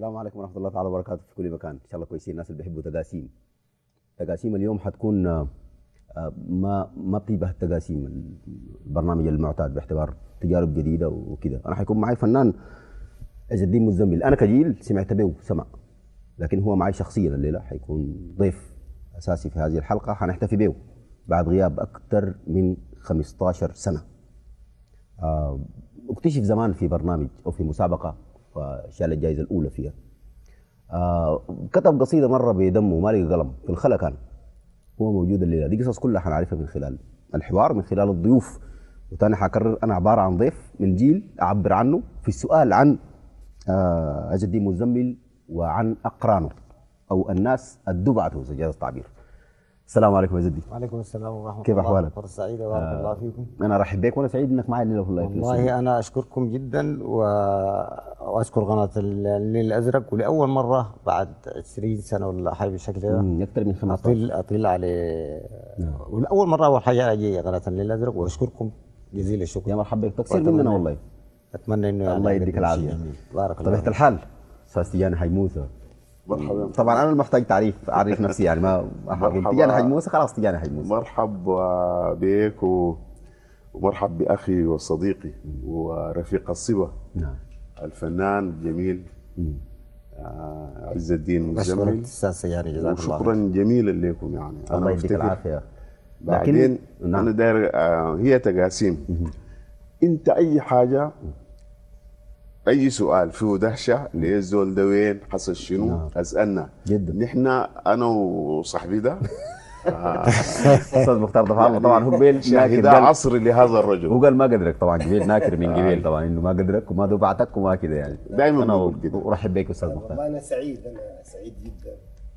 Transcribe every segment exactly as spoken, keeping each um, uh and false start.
السلام عليكم ورحمة الله تعالى وبركاته في كل مكان، إن شاء الله كويسين. الناس اللي بيحبوا تقاسيم تقاسيم اليوم حتكون آه، ما ما بتشبه التقاسيم البرنامج المعتاد باعتبار تجارب جديدة وكده. أنا حيكون معي فنان عز الدين مزمل، أنا كجيل سمعت به وسمع، لكن هو معي شخصيا الليلة حيكون ضيف أساسي في هذه الحلقة. حنحتفي به بعد غياب أكثر من خمسة عشر سنة. آه، اكتشف زمان في برنامج أو في مسابقة وشال الجائزة الأولى فيها. آه كتب قصيدة مرة بدمه ما لقى قلم في الخلا، كان هو موجود الليلة دي. قصص كلها حنعرفها من خلال الحوار، من خلال الضيوف. وتاني حكرر أنا عبارة عن ضيف من جيل أعبر عنه في السؤال عن آه عز الدين مزمل وعن أقرانه أو الناس الدبعة زي جاز التعبير. السلام عليكم عز الدين. وعليكم السلام ورحمة الله. كيف أحوالك؟ فرصة سعيدة بارك آه الله فيكم. أنا أرحب بك وأنا سعيد إنك معي الليلة. والله والله أنا أشكركم جدا و... وأشكر قناة الليل الأزرق، ولأول مرة بعد عشرين سنة ولا حاجة بالشكل ده أكثر من خمسة أطل أطل على نعم. ولأول مرة أول حاجة أجي قناة الليل الأزرق، وأشكركم جزيل الشكر. يا مرحبا بك، تقصير مننا والله. أتمنى إنه الله يديك العافية. بارك الله. طبيعة الحال أستاذ تيجاني حاج موسى. مرحبا. طبعا انا محتاج تعريف، اعرف نفسي يعني ما احب تيجاني حاج موسى، خلاص تيجاني حاج موسى. مرحبا بك و... ومرحب باخي وصديقي ورفيق الصبا. نعم. الفنان الجميل آه عز الدين مزمل. استاذ يعني جزاك الله. وشكرا جميلا لكم يعني. الله يديك العافيه. بعدين نعم. انا داير آه هي تقاسيم. انت اي حاجه اي سؤال فيه دهشه ليه الزول ده وين حصل شنو نعم. اسالنا جدا. نحن انا وصاحبي ده استاذ مختار ضفع الله طبعا هو قبيل شاهد عصري لهذا الرجل. هو قال ما قدرك طبعا، قبيل ناكر من قبيل طبعا انه ما قدرك وما دفعتك وما كده يعني. دائما انا ارحب بك استاذ مختار. والله انا سعيد، انا سعيد جدا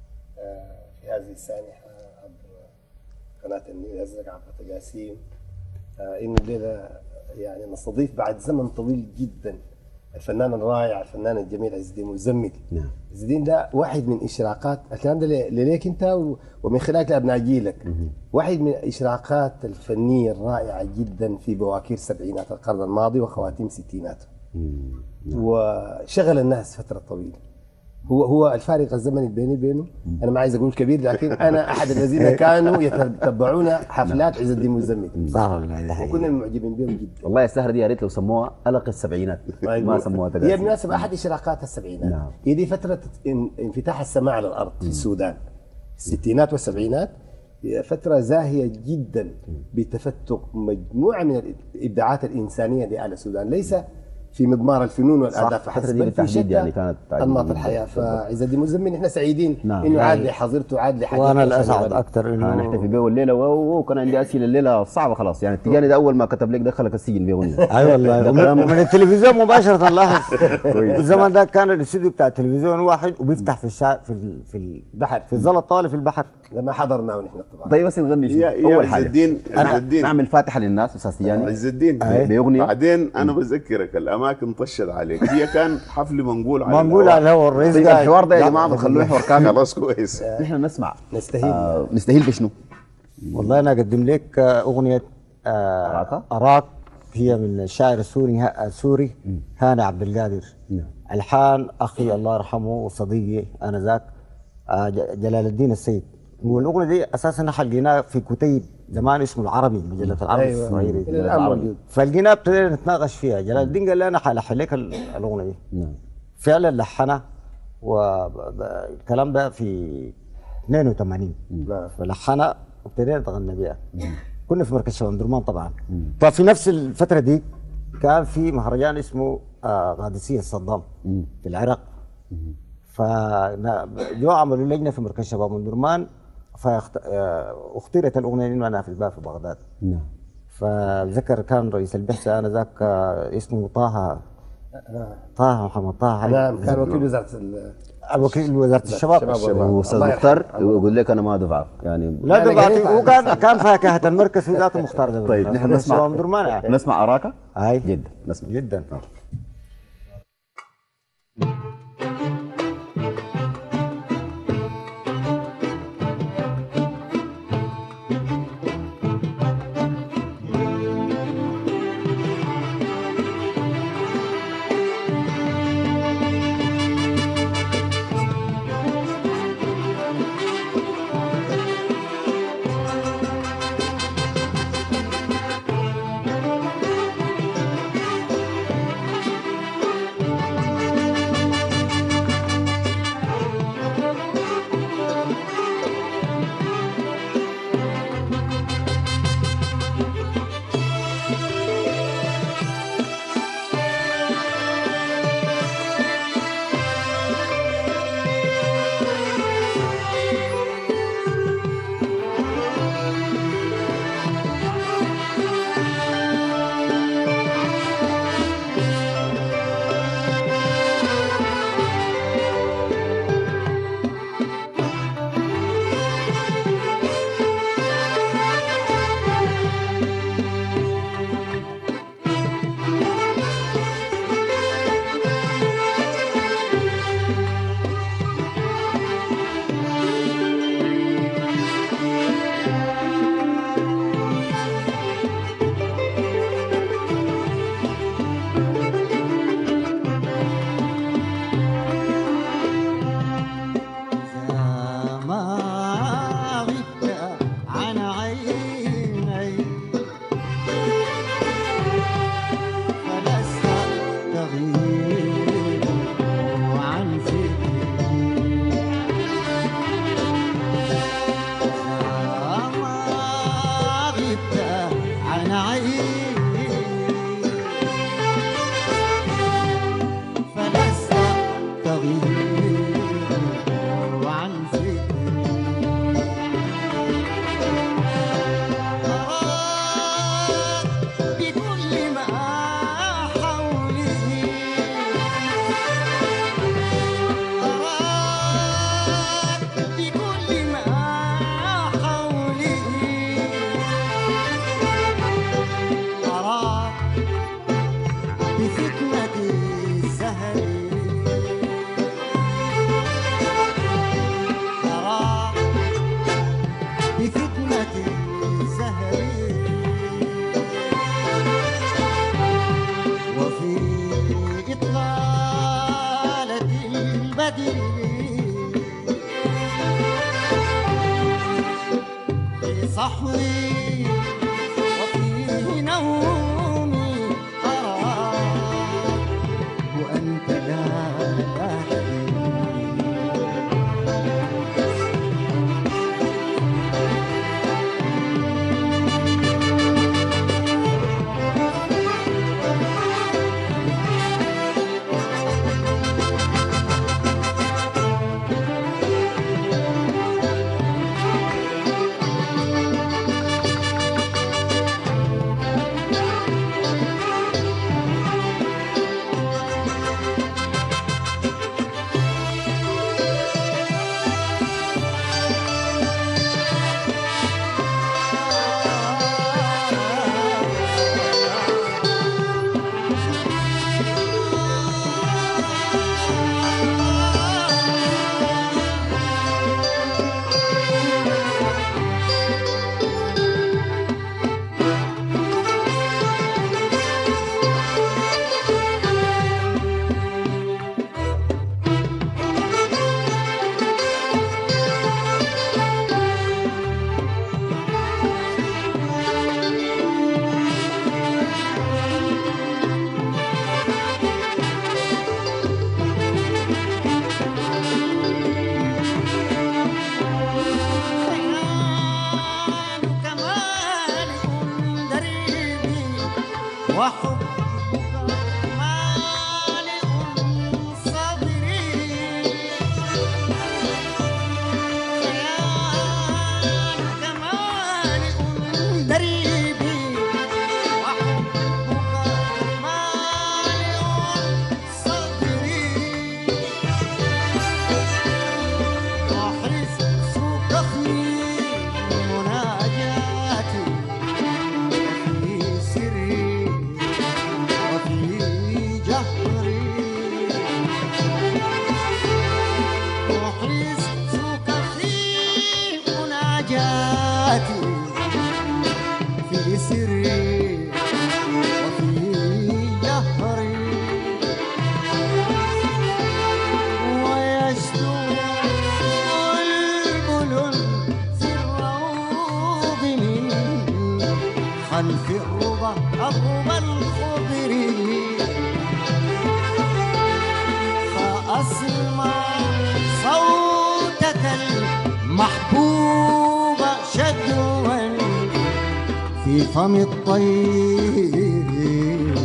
في هذه السانحه عبر قناه النيل الازرق عبر تقاسيم انه الليله يعني نستضيف بعد زمن طويل جدا الفنان الرائع الفنان الجميل عز الدين مزمل. نعم. عز الدين ده واحد من اشراقات الكلام ده ليك انت ومن خلالك لابناء جيلك. واحد من الاشراقات الفنيه الرائعه جدا في بواكير سبعينات القرن الماضي وخواتيم ستيناته. نعم. وشغل الناس فتره طويله. هو هو الفارق الزمني بيني وبينه انا ما عايز اقول كبير، لكن انا احد الذين كانوا يتبعون حفلات عز الدين مزمل. وكنا معجبين بهم جدا. والله السهره دي يا ريت لو سموها الق السبعينات ما سموها تقاسيم. هي بالمناسبه احد اشراقات السبعينات. نعم. هي دي فتره انفتاح السماء على الارض في السودان. الستينات والسبعينات فتره زاهيه جدا بتفتق مجموعه من الابداعات الانسانيه لآل السودان، ليس في مضمار الفنون والاداب فحسب، بل في شتى يعني كانت انماط الحياه. فعز الدين مزمل احنا سعيدين نعم. انه عاد لحضرته عاد لحاجه، وانا الاسعد اكثر انه نحتفي به الليله. وكان عندي اسئله الليله صعبه خلاص يعني. التجاني ده اول ما كتب لك دخلك السجن باغنيه. اي والله من التلفزيون مباشره. لاحظ الزمن ده كان الاستوديو بتاع التلفزيون واحد وبيفتح في الشارع في في البحر في الظل الطالع في البحر لما حضرناه ونحن طبعا. طيب بس نغني شنو اول حاجه؟ عز الدين عز الدين نعمل فاتحه للناس استاذ تجاني عز الدين باغنيه. بعدين انا بذكرك الاماكن طشت عليك. هي كان حفل منقول على منقول على الهواء. الرئيس طيب الحوار ده يا جماعه بنخلوه حوار كامل. خلاص كويس. نحن نسمع نستهيل آه نستهيل بشنو؟ والله انا اقدم لك اغنيه آه أراك. أراك هي من الشاعر السوري السوري هاني عبد القادر. نعم. الحان اخي الله يرحمه وصديقي انا ذاك آه جلال الدين السيد. والاغنيه دي اساسا حلقيناها في كتيب زمان اسمه العربي، مجله العربي أيوة. الصغيره الى الان موجود. فلقيناها ابتدينا نتناقش فيها. جلال الدين قال لي انا حلحن لك الاغنيه دي. نعم. فعلا لحنها والكلام ده في اثنين وثمانين. نعم. فلحنها وابتدينا نتغنى بها. كنا في مركز شباب درمان طبعا. مم. ففي نفس الفتره دي كان في مهرجان اسمه آه قادسيه صدام مم. في العراق. فجو عملوا لجنه في مركز شباب من درمان، فاختيرت الاغنيه انه انا في الباب في بغداد. نعم. فذكر كان رئيس البعثه انا ذاك اسمه طه طه محمد طه. نعم. كان وكيل وزاره الوكيل وزاره الشباب. واستاذ مختار يقول لك انا ما دفعت يعني. لا دفعت. وكان كان فاكهه المركز في ذات مختار ده. طيب نحن نسمع نسمع اراك. هاي جدا نسمع جدا. يغيب عن فكري أراك بكل ما حولي أراك بكل ما حولي أراك بفتنة السهر أراك بفتنة السهر وفي إطلالة البدر في صحوي وفي نومي أراك وأنت لا تدري خيالك مالئ دربي وحبك مالئ صدري خيالك مالئ دربي وحبك مالئ صدري وحسك في مناجاتي وفي سري وفي جهري وحسك في مناجاتي في سري وفي جهري ويشدو البلل في الروض من خلف الربا الربا الخضر فأسمع صوتك المحبوب شدوا في فم الطير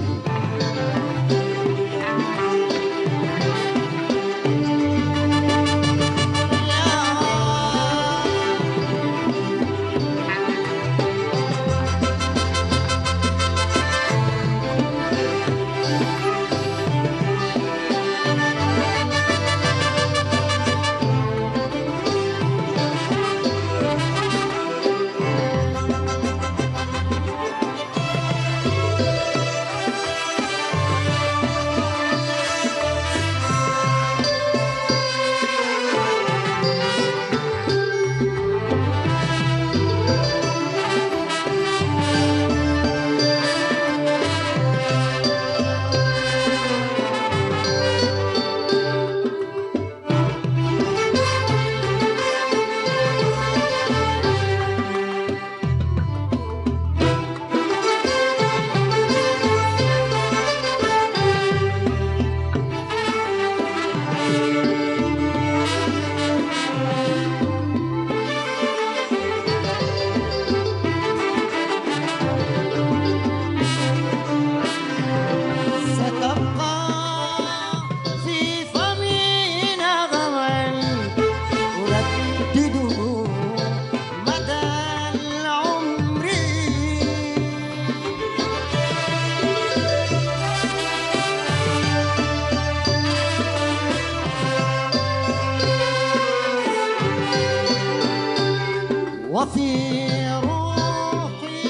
وفي روحي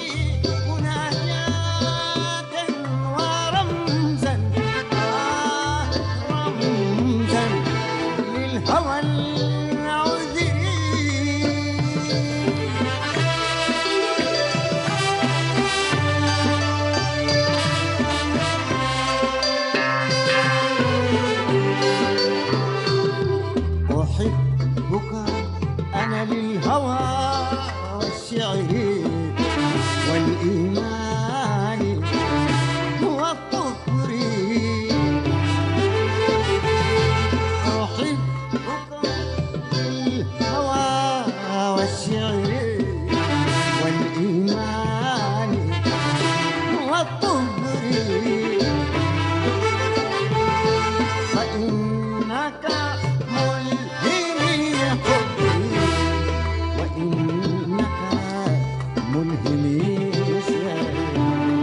مناجاة ورمزا آه رمزا للهوى العذري. أحبك أنا للهوى والشعر والإيمان والطهر. أحبك للهوى والشعر والإيمان والطهر. فإنك ملهمي حبي وإنك ملهمي شعري.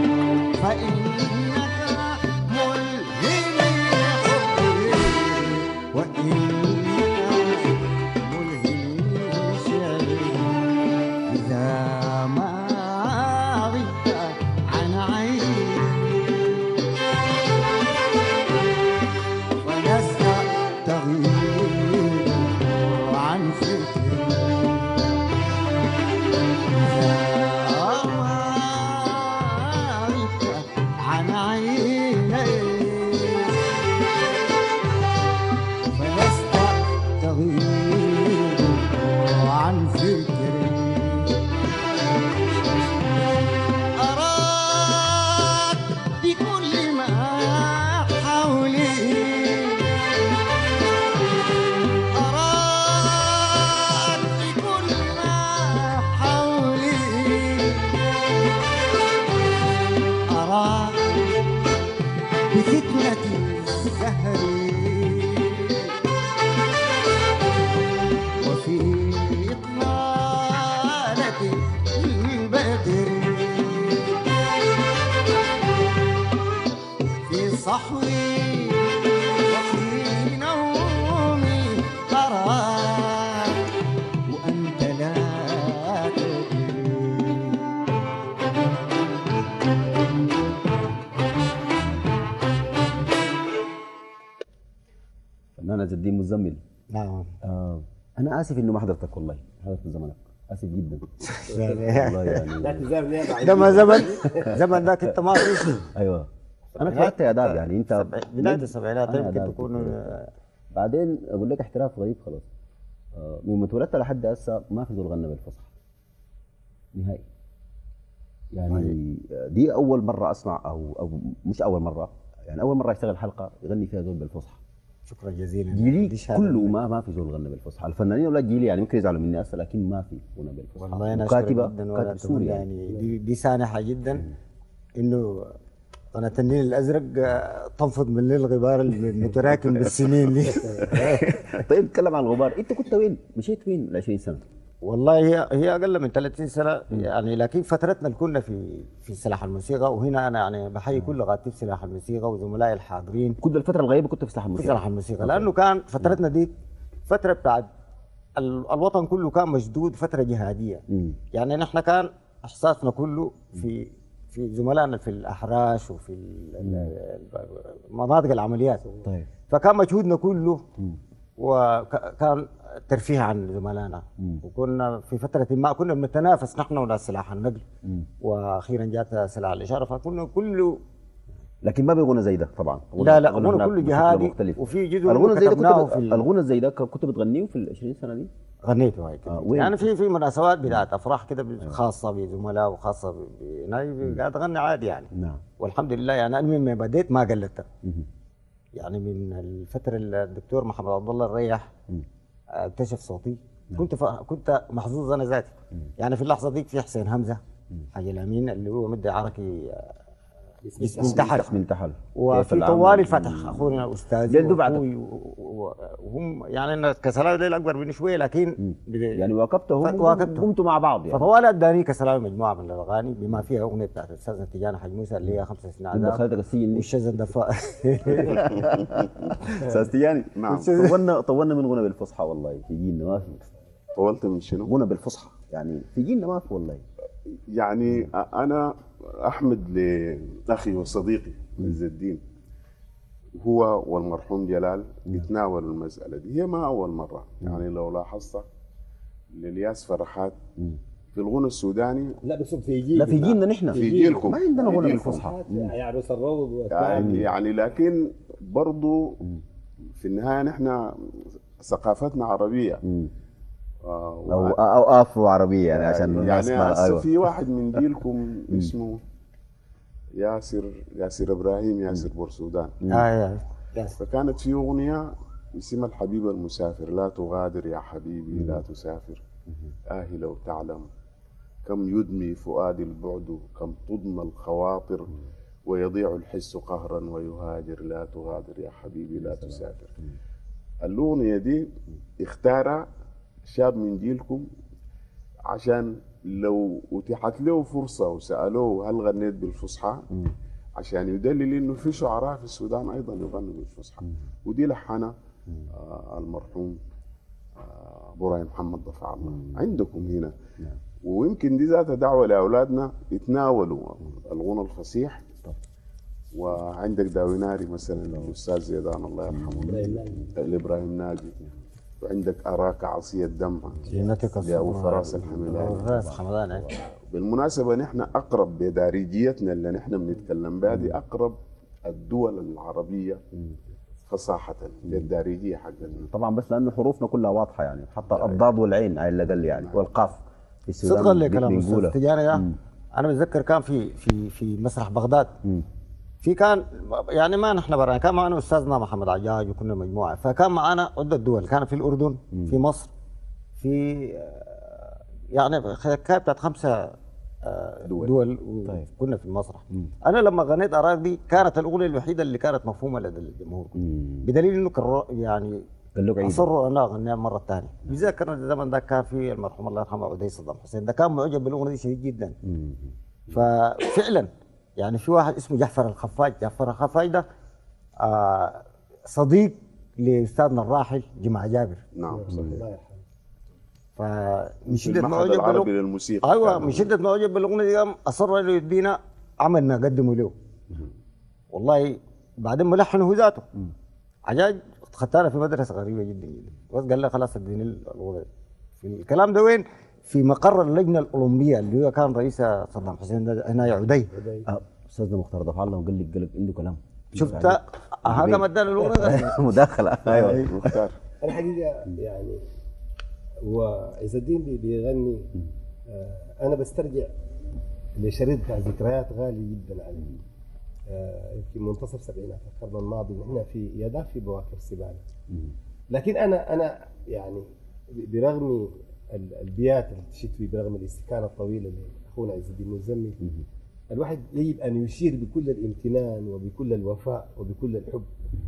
فإنك ملهمي حبي وإنك ملهمي شعري. إذا ما غبت عن عيني ولست تغيب عن فكري. إذا ما غبت عن عيني فلست تغيب عن فكري. أراك بكل ما حولي. أراك بكل ما حولي. أراك بفتنة الزهر وفي إطلالة البدر. في صحوي وفي نومي أراك وأنت لا تدري. فنان عز الدين مزمل. نعم. آه انا اسف انه ما حضرتك، والله حضرت زمانك، اسف جدا والله يعني. اعتذار نيابه ده ما زمن زمن ذاك انت ما فيش. ايوه انا اتفرجت يا اداب يعني انت بدايه السبعينات أنا يمكن آداب تكون كنت- بعدين اقول لك احتراف غريب خلاص. آه من ما اتولدت لحد هسه ما في زول غنى بالفصحى نهائي. يعني آه، دي اول مره اسمع او او مش اول مره، يعني اول مره اشتغل حلقه يغني فيها زول بالفصحى. شكرا جزيلا. جيلي دي شهادة كله منك. ما ما في زول غنى بالفصحى. الفنانين اولاد جيلي يعني ممكن يزعلوا مني هسه، لكن ما في غنى بالفصحى. والله انا اشكرك كاتبه جدا ولا كاتب تقول سوري يعني دي, دي سانحه جدا انه قناة النيل الازرق آه، تنفض من الليل الغبار المتراكم بالسنين دي. طيب نتكلم عن الغبار، انت كنت وين؟ مشيت وين ال عشرين سنه؟ والله هي هي اقل من ثلاثين سنه يعني، لكن فترتنا اللي كنا في في سلاح الموسيقى، وهنا انا يعني بحيي كل غاتيب سلاح الموسيقى وزملائي الحاضرين كنت الفتره الغيبه كنت في سلاح في الموسيقى. سلاح الموسيقى، لانه كان فترتنا دي فتره بتاعت ال- الوطن كله كان مشدود، فتره جهاديه. مم. يعني نحن كان احساسنا كله في في زملائنا في الاحراش وفي ال- ال- مناطق العمليات. طيب. فكان مجهودنا كله وكان ترفيه عن زملائنا، مم. وكنا في فتره ما كنا بنتنافس نحن وناس سلاح النقل، مم. واخيرا جات سلاح الاشاره، فكنا كله لكن ما بيغنى زي ده طبعا. لا لا غنى غنى هناك كله بشكل جهادي، مختلف. وفي جزء الغنى زي ده كتبناه كنت في ب... ال- الغنى زي ده كنت بتغنيه في ال عشرين سنه دي؟ غنيته هاي آه، وين؟ يعني في في مناسبات بتاعت افراح كده خاصه بزملاء وخاصه ب- بناي قاعد اغني عادي يعني. نعم. والحمد لله يعني انا من ما بديت ما قلدت، مهم. يعني من الفتره اللي الدكتور محمد عبد الله الريح مم. اكتشف صوتي كنت ف... كنت محظوظ انا ذاتي. يعني في اللحظه ديك في حسين همزه حاج الامين اللي هو مدي عركي اسم انتحل، اسم انتحل. كيف وفي العمل؟ طوال الفتح اخونا استاذي جلدوا بعدك. وأخوي و- و- وهم يعني انا كسلاوي ديل اكبر مني شويه، لكن بد- يعني واكبتهم واكبتهم. قمتوا مع بعض يعني. فطوال اداني كسلاوي مجموعه من الاغاني بما فيها اغنيه بتاعت الاستاذ تيجان حاج موسى اللي هي خمس سنين كنت عذاب دخلتك السجن دي. والشزن دفاء. استاذ تيجاني. نعم. طولنا طولنا من غنى بالفصحى والله في جيلنا ما في طولت من شنو؟ غنى بالفصحى. يعني في جيلنا ما في والله. يعني انا احمد لاخي وصديقي عز الدين، هو والمرحوم جلال يتناولوا المساله دي. هي ما اول مره، يعني لو لاحظت للياس فرحات في الغنى السوداني. لا بس في جيل لا في جيلنا نحن، في جيلكم ما عندنا في غنى جيلكم. بالفصحى. يعني عروس الروض يعني, يعني لكن برضو في النهايه نحن ثقافتنا عربيه. او او افرو عربيه يعني عشان الناس يعني هسه أيوة. في واحد من جيلكم اسمه ياسر ياسر ابراهيم ياسر بورسودان. آه فكانت في اغنيه اسمها الحبيب المسافر، لا تغادر يا حبيبي لا تسافر، آه لو تعلم كم يدمي فؤادي البعد، كم تضمى الخواطر ويضيع الحس قهرا ويهاجر، لا تغادر يا حبيبي لا تسافر. الأغنية دي اختارها شاب من جيلكم عشان لو أتيحت له فرصة وسألوه هل غنيت بالفصحى، عشان يدلل إنه في شعراء في السودان أيضا يغنوا بالفصحى. ودي لحنها آه المرحوم آه براي محمد ضفع الله عندكم هنا. ويمكن دي ذات دعوة لأولادنا يتناولوا الغنى الفصيح. وعندك داويناري مثلا الأستاذ زيدان الله يرحمه الإبراهيم ناجي، وعندك أراك عصي الدمع لأبو فراس الحمداني. بالمناسبة نحن أقرب بدارجيتنا اللي نحن بنتكلم بها دي أقرب الدول العربية فصاحة للدارجية حقتنا. طبعا بس لأنه حروفنا كلها واضحة يعني، حتى الضاد والعين على الأقل يعني والقاف في السودان. صدقا لك كلام أستاذ تجاني. أنا بتذكر كان في في في مسرح بغداد م. في كان يعني ما نحن برانا، كان معنا استاذنا محمد عجاج وكنا مجموعه، فكان معنا عده دول، كان في الاردن م. في مصر في يعني كانت بتاعت خمسه دول, دول طيب. كنا في المسرح. م. انا لما غنيت اراك دي كانت الاغنيه الوحيده اللي كانت مفهومه لدى الجمهور، بدليل انه كرر يعني اصروا انا اغنيها المره الثانيه. بذكر الزمن ده كان في المرحوم الله يرحمه عدي صدام حسين، ده كان معجب بالاغنيه دي شديد جدا. م. ففعلا يعني في واحد اسمه جعفر الخفاج، جعفر الخفاج ده آه صديق لاستاذنا الراحل جمعة جابر. نعم صحيح. فمن شدة ما عجب العربي للموسيقى. ايوه من شدة ما عجب بالاغنيه دي قام اصر انه يدينا عملنا قدمه له. والله بعدين ملحنه هو ذاته. عجاج خدتنا في مدرسه غريبه جدا جدا، بس قال لي خلاص اديني الاغنيه. في الكلام ده وين؟ في مقر اللجنه الاولمبيه اللي هو كان رئيسها صدام حسين هنا يا عدي. استاذنا مختار ضفع الله وقال لك قال لك عنده كلام. شفت هذا ما ادانا الاغنيه مداخله. ايوه مختار. الحقيقه يعني وعز الدين بيغني آه انا بسترجع لشريط بتاع ذكريات غالي جدا علي. آه يمكن منتصف سبعينات القرن الماضي ونحن في يدا في بواكر السبانه. لكن انا انا يعني برغم البيات اللي تشتوي، برغم الاستكانه الطويله لاخونا عز الدين المزمل، الواحد يجب ان يشير بكل الامتنان وبكل الوفاء وبكل الحب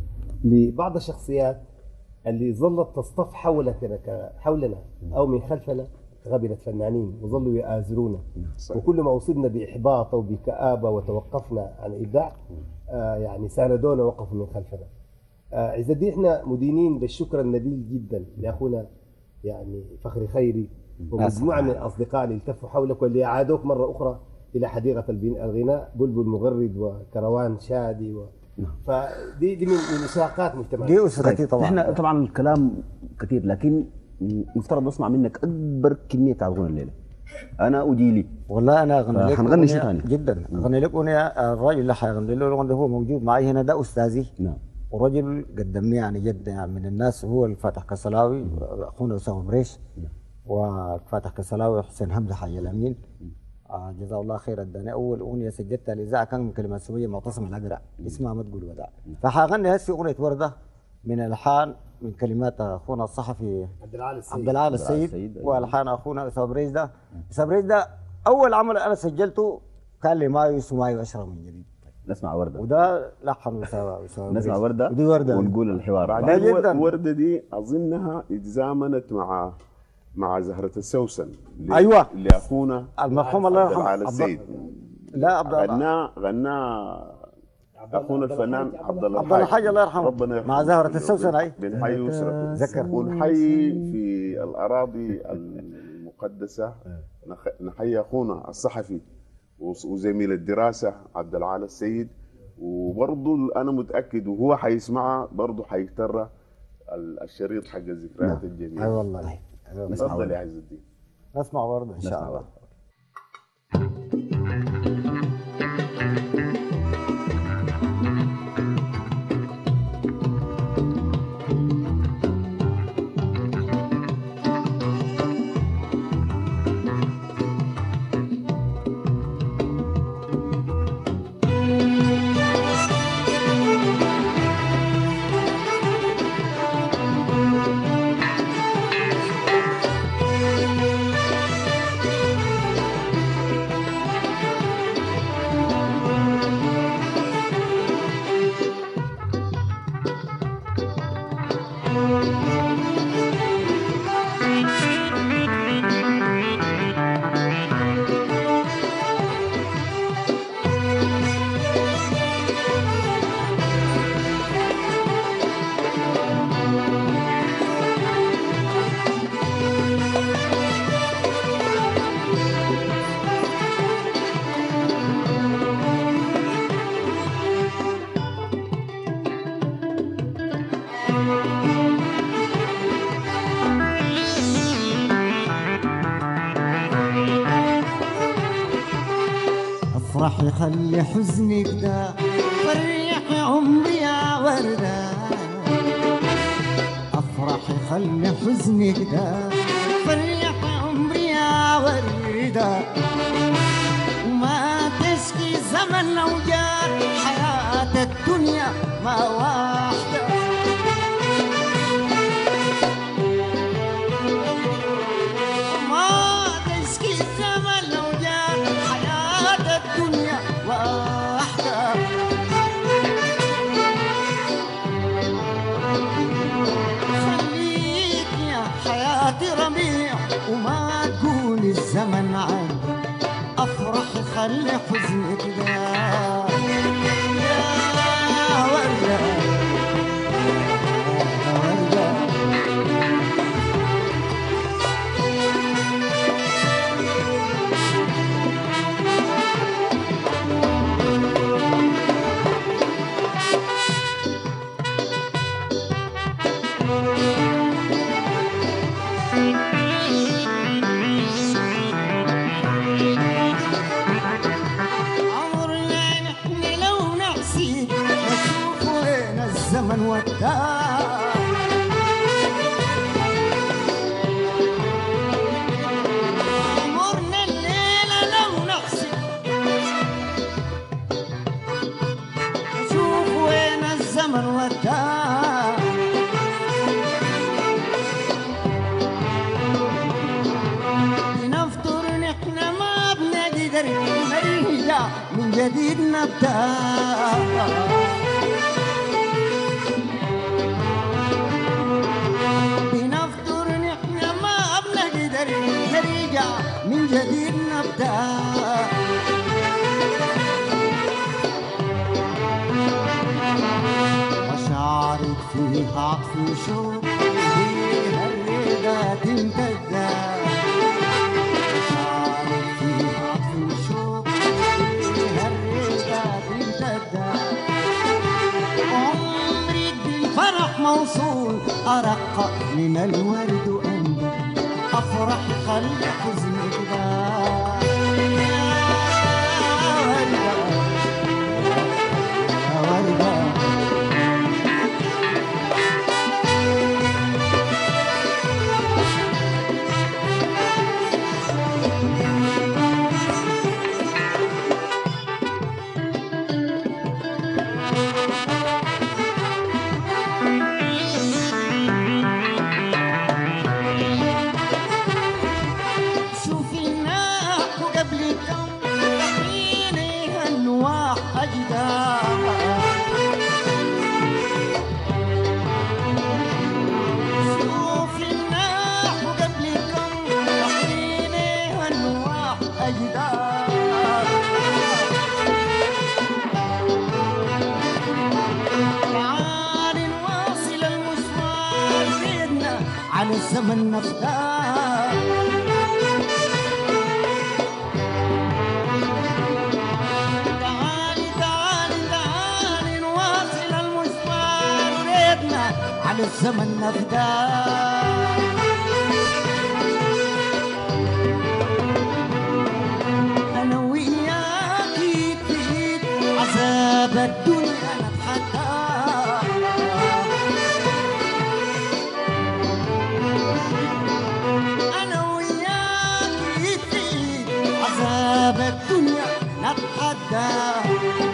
لبعض الشخصيات اللي ظلت تصطف حولنا حولنا او من خلفنا كغبنة فنانين وظلوا يآزرونا، وكل ما اصبنا باحباط او بكآبه وتوقفنا عن الابداع آه يعني ساندونا وقفوا من خلفنا. آه عز الدين احنا مدينين بالشكر النبيل جدا لاخونا يعني فخري خيري ومجموعه من الاصدقاء اللي التفوا حولك واللي اعادوك مره اخرى الى حديقه الغناء، بلبل مغرد وكروان شادي و... فدي دي من مساقات مجتمعيه. دي اسرتي طبعا. احنا طبعا الكلام كثير، لكن مفترض نسمع منك اكبر كميه على الغنى الليله. انا وجيلي والله انا اغني لك حنغني شيء ثاني جدا. اغني لك اغنيه الراجل اللي حيغني له الاغنيه هو موجود معي هنا، ده استاذي. نعم. ورجل قدمني يعني جدا يعني من الناس، هو الفاتح كسلاوي اخونا اسامه مريش وفاتح كسلاوي وحسين حمزه حي الامين. آه جزاه الله خير، اداني اول اغنيه سجلتها الاذاعه كان من كلمات سويه معتصم الاقرع اسمها ما تقول وداع. فحغني هسه اغنيه ورده من الحان من كلمات اخونا الصحفي عبد العال السيد عبد العال السيد والحان اخونا اسامه بريز. ده اسامه بريز ده اول عمل انا سجلته كان لي مايو اسمه مايو اشرب من جديد. نسمع ورده وده لحن اسامه نسمع ورده ودي ورده ونقول الحوار بعدين. ورده دي اظنها اتزامنت مع مع زهرة السوسن اللي ايوه اللي اخونا المرحوم الله يرحمه عبد السيد. لا عبد الله غناه غناه اخونا الفنان عبد الله عبد الله الحاج الله يرحمه ربنا يرحمه مع زهرة السوسن. اي بنحيي اسرته ذكر ونحيي في الاراضي المقدسة. نحيي أخونا الصحفي وزميل الدراسة عبد العال السيد، وبرضه أنا متأكد وهو حيسمعها برضه حيكتر الشريط حق الذكريات الجميلة. أي والله. تفضل يا عز الدين. نسمع برضه إن شاء الله. افرحي خلي حزنك ده فرحي عمري يا وردة، افرحي خلي حزنك ده فرحي عمري يا وردة، وما تشكي زمن اوجار حياة الدنيا ما واحدة، ما تشكي زمن اوجار حياة الدنيا واحدة، خليك يا حياتي ربيع وما تقول الزمن عاد، افرحي خلي حزنك ده يا وردة يا وردة. عمرنا نحن لو نحسي نشوف وين الزمن وداه، عمرنا الليلة لو نحسي نشوف وين الزمن وداه، بنفطر نحن ما بنقدر نرجع من جديد نبدأ، بنفطر نحن ما بنقدر نرجع من جديد نبدأ، مشاعرك فيها عطف وشوق فيها الرضا تمتد، مشاعرك فيها عطف وشوق فيها الرضا تمتد، عمري بالفرح موصول أرق من الورد وأنت أفرح خلي حزنك ده يا وردة يا وردة. شوفي الناح وقبل الدم تحيني النواح أجداد، شوفي الناح وقبل الدم تحيني النواح أجداد، تعالي نواصل المشوار بيدنا على الزمن نفتح، الزمن نفداه. أنا وياك إيد في إيد عذاب الدنيا نتحداه. أنا وياك إيد في إيد عذاب الدنيا نتحداه.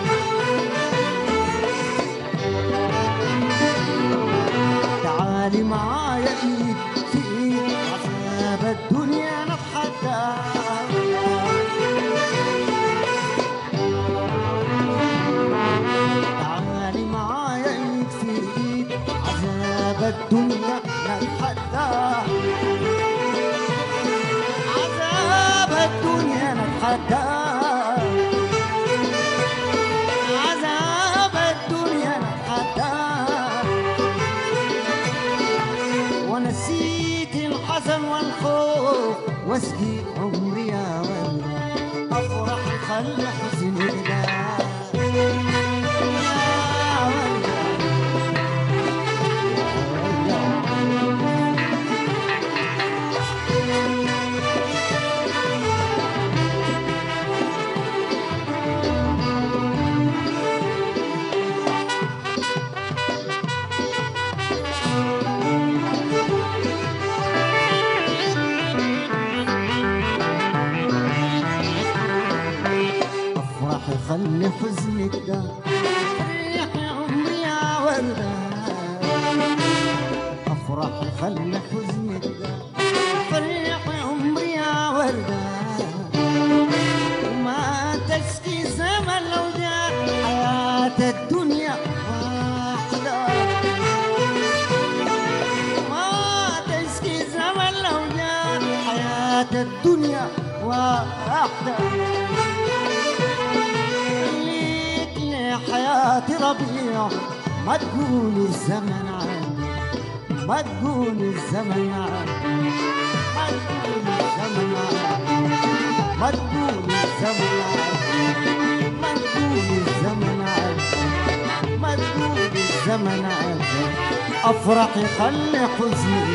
تعالي معايا ايد في ايد عذاب الدنيا نتحداه. تعالي معايا ايد في ايد عذاب الدنيا نتحداه. عذاب الدنيا نتحداه. عذاب الدنيا نتحداه. ونسيت الحزن والخوف واسقي عمري يا ولد. افرح خلي حزني يهدى يا ولد. افرحي خلي حزنك ده ريحي عمري يا وردة. افرحي خلي حزنك ده فريحي عمري يا وردة. وما تشكي زمن لو جاء حياة الدنيا واحدة. ما تشكي زمن لو جاء حياة الدنيا واحدة. حياتي ربيع ما تقول الزمن عادي. ما تقول الزمن عادي. ما تقول الزمن عادي. ما تقول الزمن عادي. ما تقول الزمن عادي. ما تقول الزمن عادي. افرحي خلي حزني.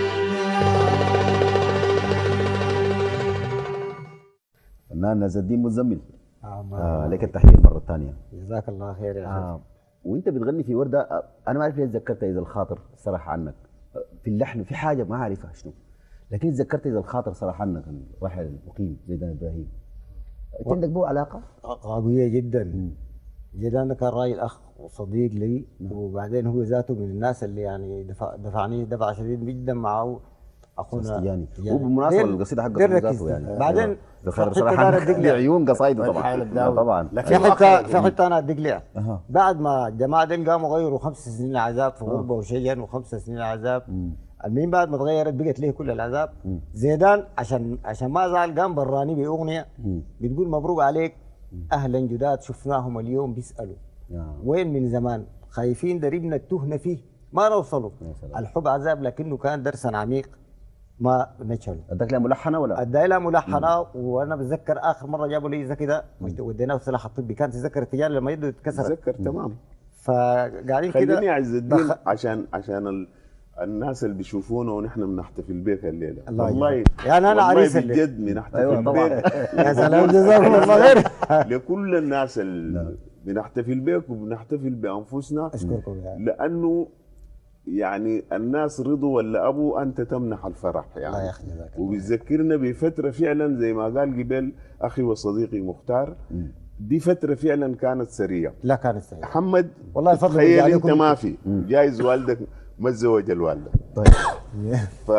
فنان عز الدين مزمل. آه آه لك التحية المرة الثانية. جزاك الله خير يا آه وانت بتغني في وردة، آه انا ما اعرف ليه تذكرت اذا الخاطر صرح عنك آه في اللحن، في حاجة ما اعرفها شنو، لكن تذكرت اذا الخاطر صرح عنك الواحد المقيم زيدان ابراهيم. و... عندك به علاقة؟ قوية جدا. زيدان كان راجل اخ وصديق لي. م. وبعدين هو ذاته من الناس اللي يعني دفع دفعني دفع شديد جدا معه اخونا يعني. وبالمناسبة القصيدة حقك ذاته يعني بعدين بخير صراحة عيون قصايده طبعا. طبعا في حتى في حتى انا ادق لها أه. بعد ما الجماعه دول قاموا غيروا خمس سنين عذاب في غربه وشجن وخمس سنين عذاب. المين بعد ما تغيرت بقت له كل العذاب. م. زيدان عشان عشان ما زعل قام براني باغنيه بتقول مبروك عليك اهلا جداد شفناهم اليوم بيسالوا أه. وين من زمان خايفين دربنا التهنا فيه ما نوصلوا. الحب عذاب لكنه كان درسا عميق ما نشلوا. اداك لها ملحنه ولا؟ اداي لها ملحنه. وانا بتذكر اخر مره جابوا لي زي كده وديناه في السلاح الطبي كان تذكر التجاره لما يده اتكسرت. تذكر تمام. فقاعدين كده خليني عز الدين دخ... عشان عشان ال... الناس اللي بيشوفونا ونحن بنحتفل بك الليله. الله والله يعني انا عريس الليله بجد بنحتفل أيوة بك. يا سلام جزاكم الله خير. لكل الناس اللي بنحتفل بك وبنحتفل بانفسنا. اشكركم يعني. لانه يعني الناس رضوا ولا ابوا انت تمنح الفرح يعني. الله يخليك. وبيذكرنا بفتره فعلا زي ما قال قبل اخي وصديقي مختار. م. دي فتره فعلا كانت سريه. لا كانت سريه. محمد والله الفضل تخيل انت ما في جايز والدك ما تزوج الوالده. طيب. ف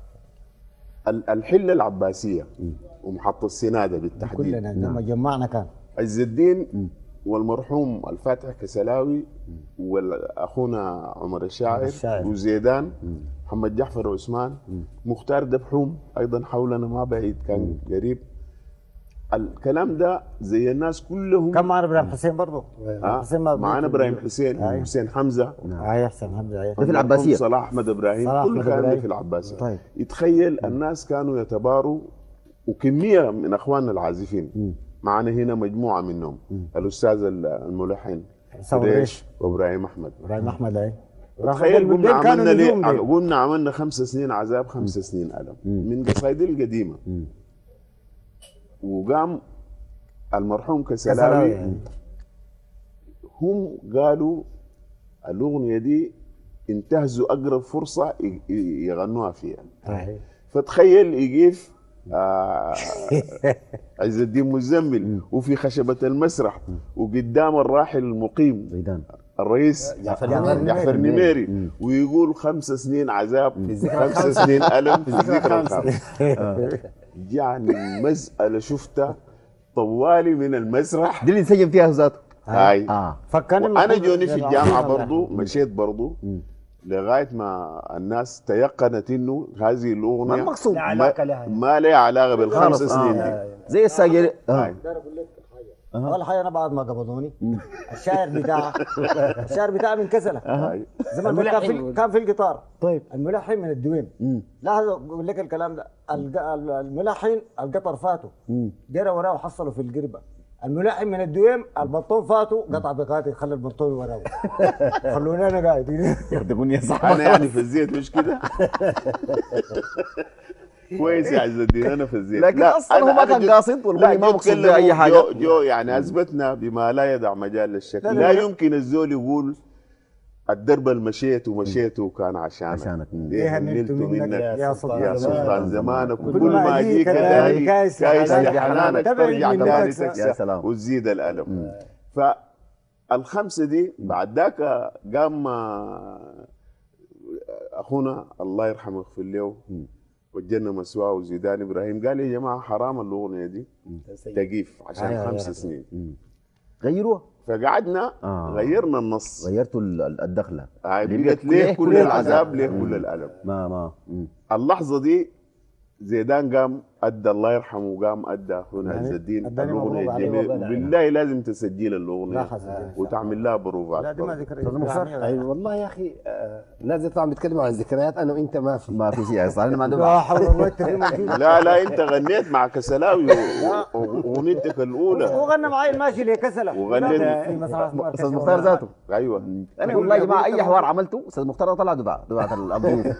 الحله العباسيه ومحطه السناده بالتحديد كلنا لما جمعنا كان عز الدين والمرحوم الفاتح كسلاوي واخونا عمر الشاعر, الشاعر. وزيدان م. محمد جعفر وعثمان م. مختار دبحوم ايضا حولنا ما بعيد كان م. قريب. الكلام ده زي الناس كلهم. كان معنا ابراهيم حسين برضه. حسين معنا ابراهيم حسين آه. حسين حمزه. اي حسين حمزه اي في العباسيه. صلاح احمد ابراهيم صلاح كل كان في العباسيه. طيب. يتخيل م. الناس كانوا يتباروا وكميه من اخواننا العازفين. م. معنا هنا مجموعه منهم. م. الاستاذ الملحن ريش وابراهيم احمد. ابراهيم احمد اي تخيل قلنا عملنا ليه نجوم دي. قلنا عملنا خمس سنين عذاب خمس سنين ألم من قصايدي القديمة. وقام المرحوم كسلاوي كسلاوي. هم قالوا الأغنية دي انتهزوا أقرب فرصة ي- ي- يغنوها فيها. أي. فتخيل يجيف آه عز الدين مزمل وفي خشبة المسرح وقدام الراحل المقيم زيدان الرئيس جعفر جعفر, جعفر نميري ويقول خمس سنين عذاب خمس سنين ألم في الذكرى الخامسة. يعني مسألة شفتها طوالي من المسرح دي اللي انسجم فيها ذاته. هاي اه فكرني انا المفروض جوني في زي الجامعه العظيم برضو مشيت برضو لغايه ما الناس تيقنت انه هذه الاغنيه ما المقصود؟ لا علاقة لها. ما لها علاقه بالخمس خلاص، سنين آه. دي. زي الساجر اه هاي. داير اقول لك حاجه اول حاجه انا بعد ما قبضوني الشاعر بتاعه الشاعر بتاعه من كسله هاي. زمان كان في كان في القطار طيب. الملحن من الدويم لاحظ اقول لك الكلام ده الق- الملحن القطر فاته جرى وراه وحصلوا في القربه الملحن من الدويم البطون فاته قطع بقاتي خلى البطون وراه خلوني انا قاعد يخدمون يا انا صاحبي. يعني فزيت مش كده كويس يا عز الدين انا فزيت. لكن لا، أصلاً هو أنا- ما أنا كان جو- قاصد والغني لا، ما جو مقصود تكلموا بأي حاجة. جو, جو يعني اثبتنا بما لا يدع مجال للشك. لا، لا, لا، لا. يمكن الزول يقول الدرب اللي مشيت ومشيته كان عشانك عشانك. ليه هنلت منك يا سلطان يا سلطان زمانك كل وكل ما ما أجيك اجيك ألاقي تاني كايس كايس حنانك. لحنانك تبعد ترجع منك تاني يا تكسر يا سلام. وتزيد الالم. فالخمسه دي بعد ذاك قام آه، اخونا الله يرحمه ويغفر له والجنه مسواه وزيدان ابراهيم قال يا جماعه حرام الاغنيه دي تقيف عشان أيوة، خمس أيوة. سنين. غيروها. فقعدنا آه. غيرنا النص. غيرتوا ال- ال- الدخله. هاي اللي بقت بيقت ليه كل العذاب ليه كل الالم. ما ما مم. اللحظه دي زيدان قام ادى الله يرحمه وقام ادى اخونا يعني عز الدين أداني الاغنيه مبروك عليه الجميله وقال بالله لازم تسجل لا الاغنيه حسن. وتعمل لها بروفات. لا دي ما برضه. ذكر اي والله يا اخي آه، الناس دي طبعا بيتكلموا عن ذكريات انا وانت ما في. ما في شيء صار لنا ما لا عندنا. حول ولا قوه الا بالله لا لا انت غنيت مع كسلاوي و- واغنيتك الاولى وغنى معي الماشي ليه كسله وغنيت- استاذ مختار ذاته. ايوه. انا والله يا جماعه اي حوار عملته استاذ مختار طلع دبعه دبعه الضيوف.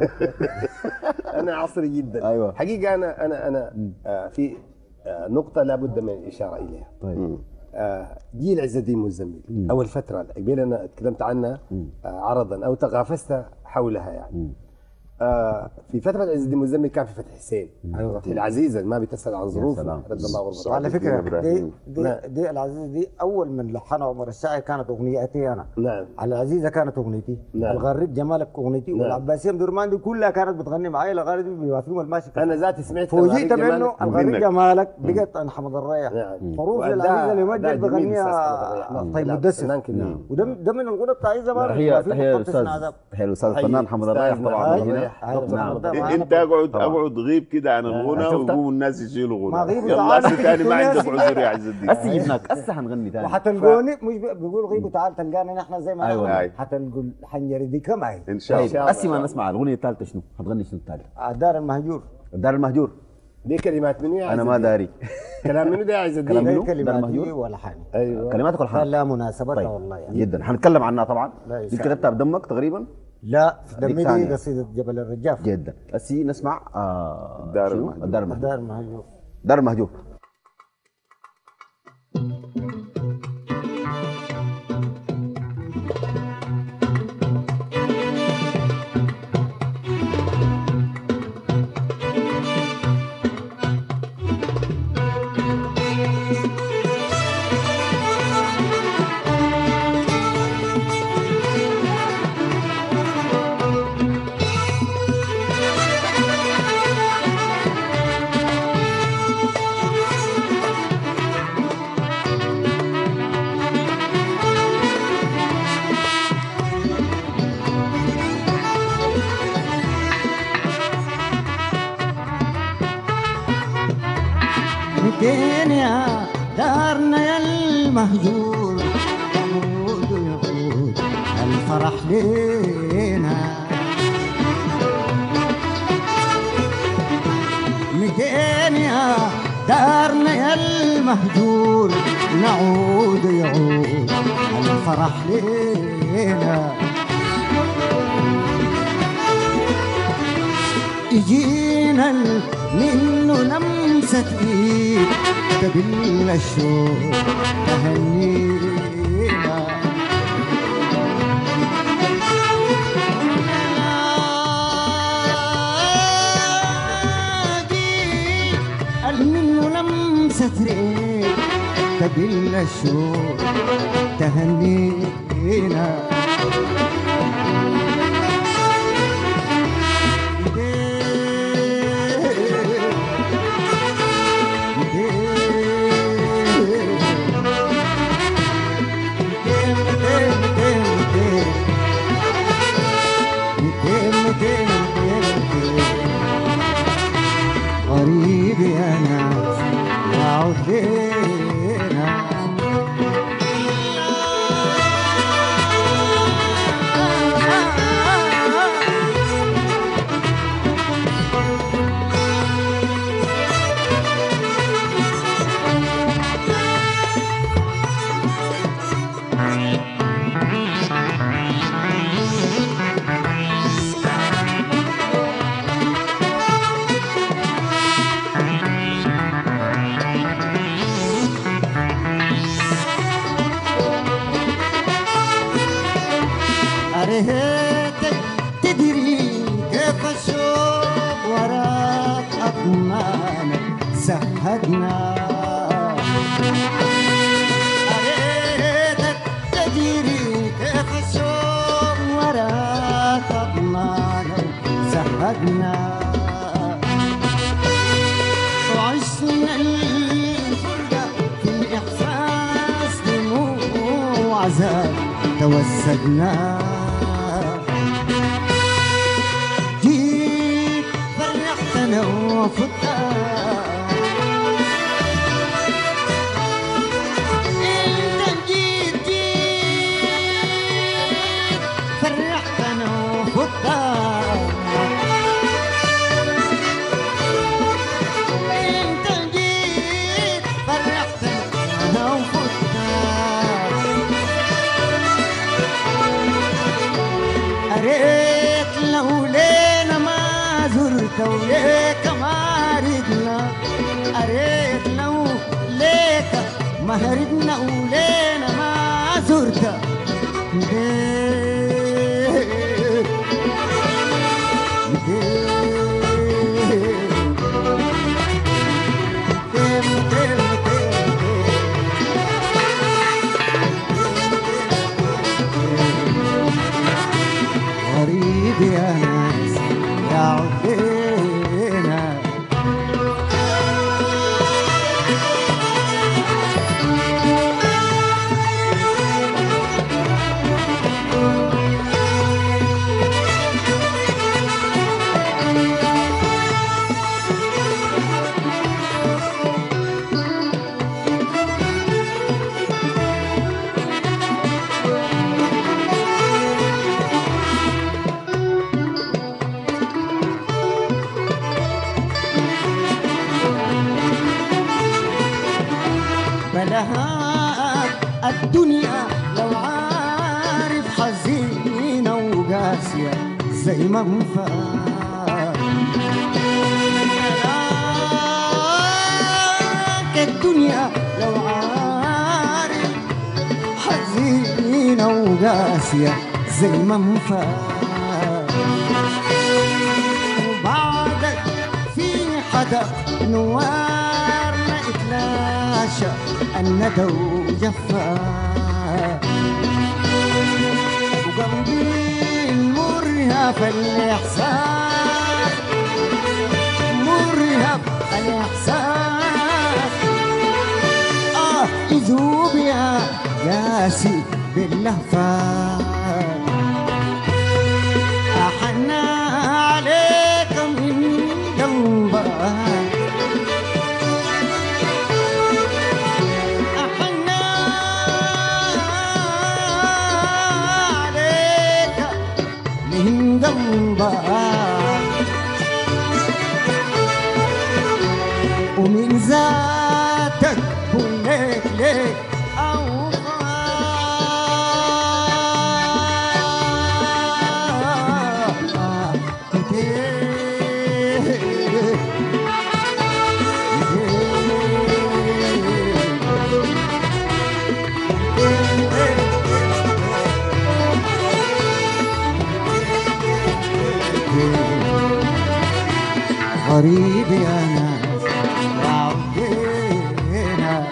انا عصري جدا. أيوة. حقيقه انا انا انا آه في آه نقطه لابد من الاشاره اليها. طيب. آه جيل عز الدين مزمل اول فتره قبل انا تكلمت عنها آه عرضا او تغافست حولها يعني. آه في فتره عز الدين مزمل كان في فتح حسين أيوة. في العزيزه ما بتسال عن ظروفه سلام. رد الله غربته. على فكره إبراهيم. دي دي, دي العزيزه دي اول من لحنها عمر الشاعر كانت اغنيتي انا. نعم. على العزيزه كانت اغنيتي. نعم. الغريب جمالك اغنيتي والعباسيه مدرمان دي كلها كانت بتغني معي الغريب بيوافقوا الماشي. انا ذاتي سمعت فوجئت الغريب بانه جمالك. الغريب منك. جمالك بقت عن حمد الريح. نعم. حروف وأداء- العزيزه أداء لمجد جميل بغنيها أستاذ حمد الريح. طيب لا، مدسر. فنان كبير. وده ده من الغنى بتاعي زمان. تحيه في تحيه مقطع للاستاذ سنة عذاب. تحيه للاستاذ حي الفنان حمد الرايح أستاذنا طبعا حمد من هنا. الرايح. أيوة. نعم. طبعاً. انت اقعد طبعاً. اقعد غيب كده عن الغنى شفتها؟ ويقوموا الناس يشيلوا ما غنى. غيبوا يلا تعال. هسه تاني ما عندك عذر يا عز الدين. هسه جبناك هسه حنغني ثاني. وحتلقوني مش بي- بيقولوا غيبوا تعال تلقانا نحن زي ما أيوة. أيوة. حتلقوا حنجري دي كم معي. ان شاء طيب الله. هسه ما نسمع الاغنيه الثالثه شنو؟ حتغني شنو الثالثه؟ الدار المهجور. الدار المهجور. دي كلمات منو يا عز انا ما الدين؟ داري. كلام منو ده يا عز الدين؟ كلام منو؟ هي دار كلماتي المهجور؟ ولا حاجه. ايوه كلماتك كان والحان. لا مناسبتها طيب والله يعني. جدا حنتكلم عنها طبعا. لا، دي يسعدك. كتبتها بدمك تقريبا. لا دمي دي ثانية. دي قصيده جبل الرجاف. جدا هسه نسمع آه الدار شنو؟ المهجور. الدار المهجور. الدار المهجور. دار المهجور. متين يا دارنا يا المهجور يعود يعود الفرح لينا متين يا دارنا يا المهجور نعود يعود الفرح لينا تجينا منه لمسة ايد تبل الشوق تهنينا منه لمسة ريح تبل الشوق تهنينا غريب يا ناس يعود لينا ريتك تدري كيف الشوق وراك أطمانك سهدنا ريتك تدري كيف الشوق وراك أطمانك سهدنا وعشنا الفرقة في الإحساس دموع وعذاب توسدنا جيت فرحتنا وفتنا انت جيت جيت فرحتنا وفتنا انت جيت فرحتنا وفتنا أريت لو لينا ما زرت وليك ما ردنا أريت لو ليك ما هردنا ولينا ما زرت ليه غريب يا ناس يعود لينا بلها الدنيا لو عارف حزينة وقاسية زي ما انفاق بلاك الدنيا لو عارف حزينة وقاسية زي ما انفاق وبعدك في حدا نوار ما اتلاشى الندى وجفا وقلبي مرهف الإحساس مرهف الإحساس آه يذوب يا قاسي باللهفة أحنى عليك من قلبك ومن ذاتك بقول لك ليك أوفى غريبي أنا يا عودينا.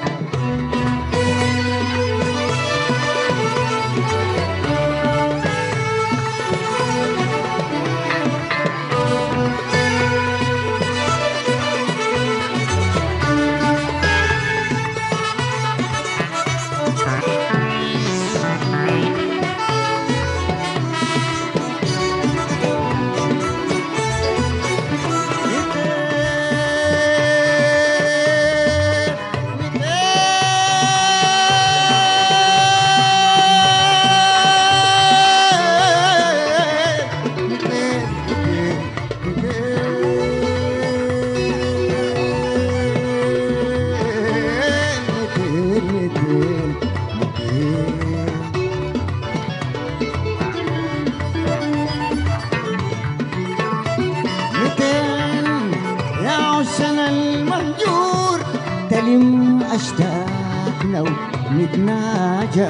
تلم أشتاقنا ونتناجى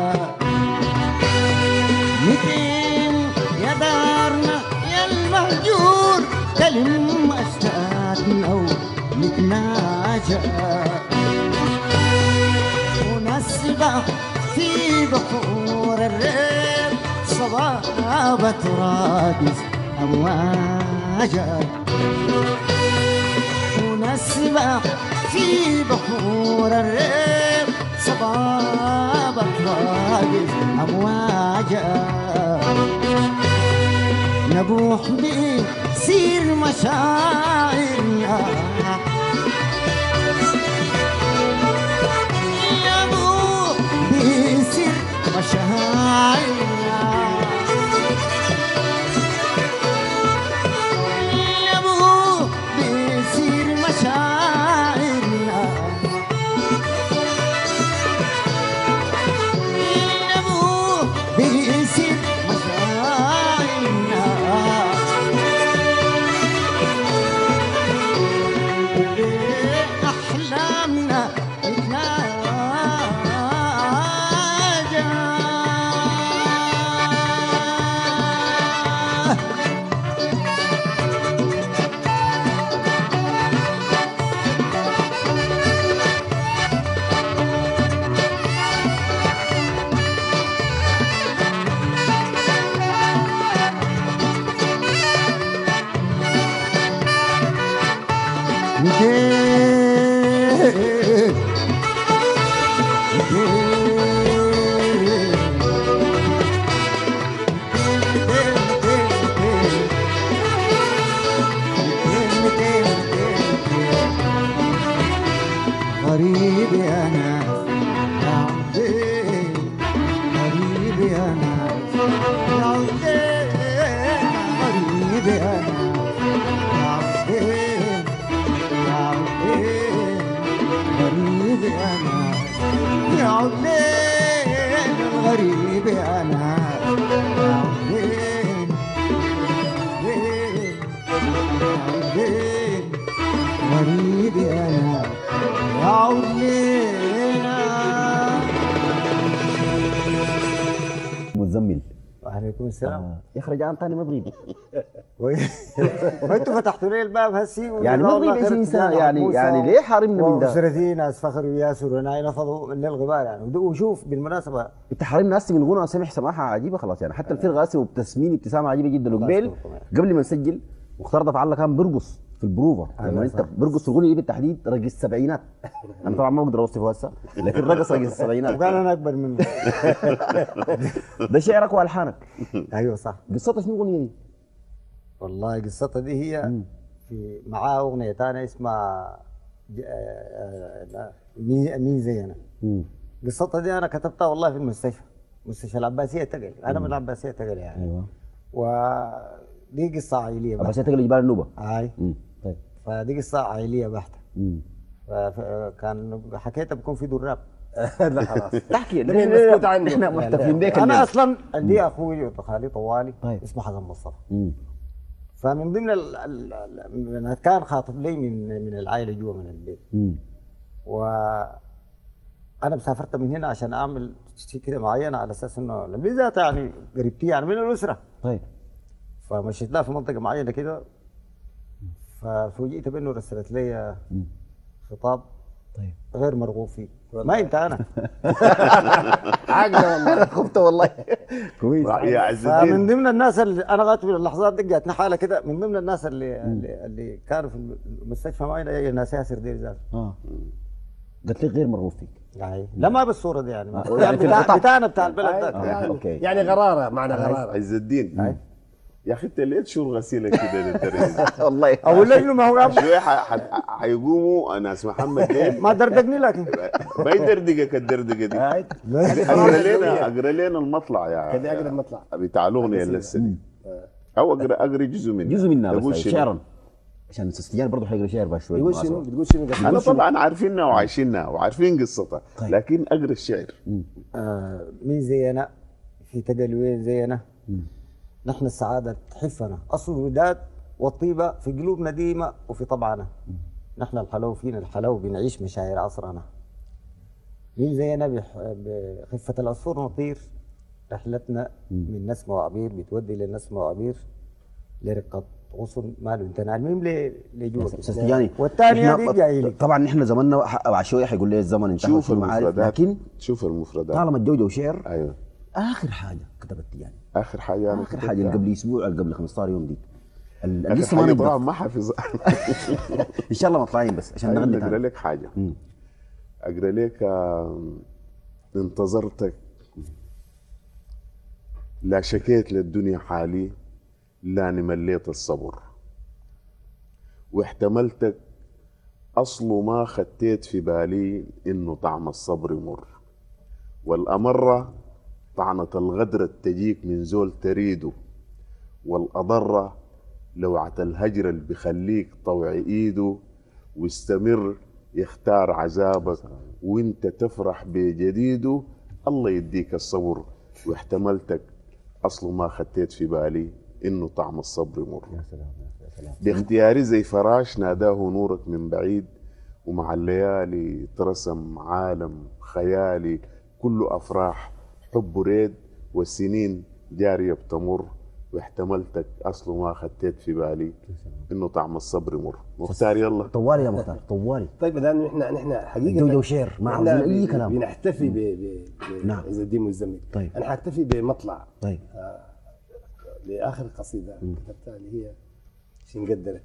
متين يا دارنا يا المهجور تلم أشتاقنا ونتناجى ونسبح في بحور الريب صبابة راقص أمواجا ونسبح في بحور الريب صبابة راقص أمواجا نبوح بسير مشاعرنا نبوح بسير مشاعرنا نبوح بسير مشاعرنا نبوح بسير مشاعرنا أحلامنا تتناجى غريبي أنا يا عودين غريبي أنا يا عودين غريبي أنا يا عودين يا عودين غريبي أنا يا عودين غريبي أنا يا عودين عودين غريبي أنا يا عودينا. مزمل وعليكم السلام. آه. يا اخي رجعان ثاني مضغيب وانتوا فتحتوا لي الباب هسي يعني مضغيب عشرين سنه يعني يعني ليه حارمنا من ده؟ وأسرتي ناس فخر وياسر وناي نفضوا من الغبار يعني. وشوف بالمناسبه انت حارمنا هسه من غنى سمح سماحه عجيبه خلاص يعني حتى الفرقه هسه وبتسمين ابتسامه عجيبه جدا. وقبل قبل ما نسجل مختار ضف الله كان بيرقص في البروفه لما انت بيرقص في الغنى دي بالتحديد رقص السبعينات. انا طبعا ما بقدر اوصفه هسه لكن رقص رقص السبعينات وقال انا اكبر منه. ده شعرك والحانك. ايوه صح. قصتها شنو الاغنيه دي؟ والله قصتها دي هي في معاه اغنيه ثانيه اسمها مين زي انا. قصتها دي انا كتبتها والله في المستشفى مستشفى العباسيه تقل. انا من العباسيه تقل يعني. ايوه. ودي قصه عائليه بحته. عباسيه تقل جبال النوبه. اي. طيب. فدي قصه عائليه بحته. فكان حكيتها بكون في دراب. لا خلاص تحكي نحن مسكوت عنه. احنا محتفلين بيك. انا اصلا عندي اخوي وخالي طوالي طيب. اسمه حسن مصطفى. فمن ضمن ال ال كان خاطب لي من من العائله جوا من البيت. وانا مسافرت من هنا عشان اعمل شيء كده معين على اساس انه بالذات يعني قريبتي يعني من الاسره. طيب. فمشيت لها في منطقه معينه كده ففوجئت بانه رسلت لي خطاب طيب غير مرغوب فيه. ما انت انا عاقله والله. خفت والله. كويس. يا عز فمن الدين ضمن الناس اللي انا لغايه من اللحظات دي جاتني حاله كده، من ضمن الناس اللي اللي, اللي كانوا في المستشفى معي ناس ياسر دير ذات. اه قلت لي غير مرغوب فيك. يعني لا ما بالصوره دي يعني, آه. يعني يعني في بتاع الخطاب. بتاعنا بتاع البلد آه، ده. يعني, أوكي. يعني غراره، معنى غراره. عز الدين يا اخي انت ليه تشور غسيله كده للدرجه؟ والله او الليل ما هو قام شويه ح- ح- حيقوموا ناس محمد ده ما دردقني لكن ما يدردقك الدردقه دي. عاد. اقرا لنا اقرا لنا المطلع يا كده اقرا المطلع بتاع الاغنيه اللي لسه دي. او اقرا اقرا جزء منها جزء منها تقول بس شنو؟ شعرا عشان استيان برضه حيقرا شعر بعد شوي. بتقول شنو؟ بتقول شنو؟ انا طبعا عارفينها وعايشينها وعارفين قصتها، طيب. لكن اقرا الشعر. آه مين زينا في تقلوين زينا، نحن السعادة تحفنا، أصل الوداد والطيبة في قلوبنا ديمة وفي طبعنا، نحن الحلو فينا الحلو بنعيش مشاعر عصرنا. مين زينا بح- بخفة العصفور نطير، رحلتنا من نسمة وعبير بتودي للنسمة وعبير لرقة غصن ماله انتنا المهم لجوا استياني والثانية دي جاي لك. طبعا نحن زماننا ح- بعد شويه حيقول لي الزمن انتهى شوف وشنو عارف، المفردات لكن شوف المفردات طالما الجوجو شعر ايوه اخر حاجه كتبت يعني اخر حاجه انا اخر حاجه اللي قبل اسبوع اللي قبل خمسطعش يوم دي اللي اخر لسه ما حاجه نبدا طبعا ما حافظ. ان شاء الله مطلعين بس عشان نغني اقرا تاني. لك حاجه اقرا لك آه، انتظرتك لا شكيت للدنيا حالي لاني مليت الصبر واحتملتك اصل ما خطيت في بالي انه طعم الصبر مر والامره طعنة الغدر تجيك من زول تريده والاضره لوعة الهجر اللي بخليك طوع ايده واستمر يختار عذابك وانت تفرح بجديده الله يديك الصبر واحتملتك اصل ما خطيت في بالي انه طعم الصبر مر يا سلام يا سلام. باختياري زي فراش ناداه نورك من بعيد ومع الليالي ترسم عالم خيالي كله افراح حب ريد والسنين جارية بتمر واحتملتك اصل ما خطيت في بالي انه طعم الصبر مر. مختار يلا طوالي يا مختار طوالي. طيب الان نحن نحن حقيقه جوجو شعر ما نحن عاوزين اي ب- كلام. بنحتفي ب ب ب- نعم. عز الدين مزمل. طيب. انا حاكتفي بمطلع طيب لاخر قصيده كتبتها اللي هي شنقدرك.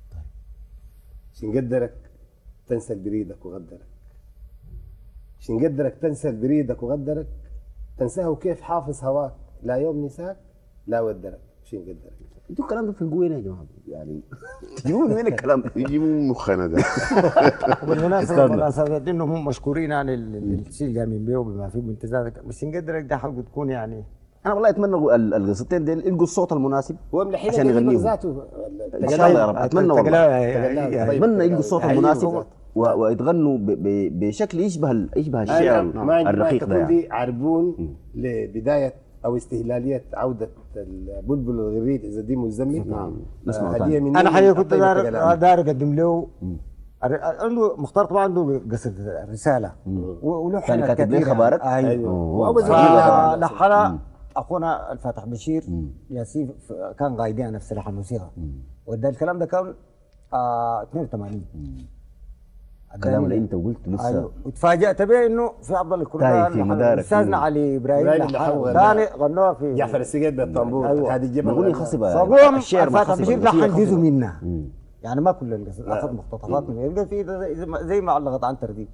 شنقدرك تنسى بريدك وغدرك. شنقدرك تنسى بريدك وغدرك تنساه كيف حافظ هواك لا يوم نساك لا ودرك. شنقدرك انتوا الكلام ده فلقوه هنا يا جماعه يعني تجيبوا من وين الكلام ده؟ يجي من مخنا ده. وبالمناسبة بالمناسبة انهم هم مشكورين يعني الشيء اللي قايمين بيه وبما فيه بامتزاجك، بس نقدرك ده حلقه تكون يعني انا والله اتمنى ال- القصتين دي يلقوا الصوت المناسب هو من الحين عشان يغنيهم. ذاته ان شاء الله يا رب اتمنى والله تقلال. طيب. اتمنى يلقوا الصوت يعني المناسب بالضبط. و- ويتغنوا ب- ب- بشكل يشبه ال- يشبه أنا الشعر ما عندي ما الرقيق ده تكون يعني. دي عربون لبدايه او استهلاليه عوده البلبل الغريد عز الدين مزمل. نعم. نسمع هديه تاني. مني انا حقيقة كنت طيب داير تقلال. داير اقدم له الر- عنده مختار طبعا عنده قصة رسالة و- وله كان حاجات كاتب لي كثيرة. خبارات؟ ايوه ايوه أوه. وأول زي كده. فلحنا اخونا الفاتح بشير ياسين ف- كان قايدين نفس لحن الموسيقى وده الكلام ده كان آه اثنين وثمانين. الكلام اللي انت قلت لسه ايوه وتفاجأت به انه في عبد الله تايه الكردان في لحن- مدارك. استاذنا علي ابراهيم إبراهيم لحن لحن- ثاني غنوها في جعفر السقيد بالطنبور. أيوة. هذه الجبل الاغنيه غناها. خصبه فقوم الشعر ما الفاتح خصبه بشير الموسيقى لحن جزء خصبة. منها مم. يعني ما كل القصص اخذ مقتطفات من يبقى في زي- زي ما علقت عنتر دي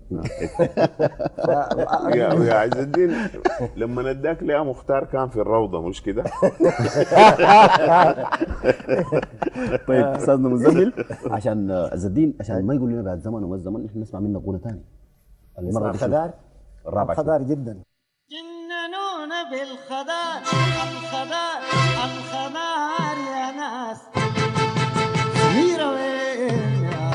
يا يا عز الدين لما نداك ليا مختار كان في الروضه مش كده؟ طيب استاذنا مزمل عشان عز الدين عشان ما يقول لنا بعد زمن وما الزمن احنا نسمع منك اغنيه ثانيه المره دي شنو؟ خدار الرابعه شنو؟ خضار جدا. جننونا بالخضار الخضار الخضار يا ناس سميرة وين يا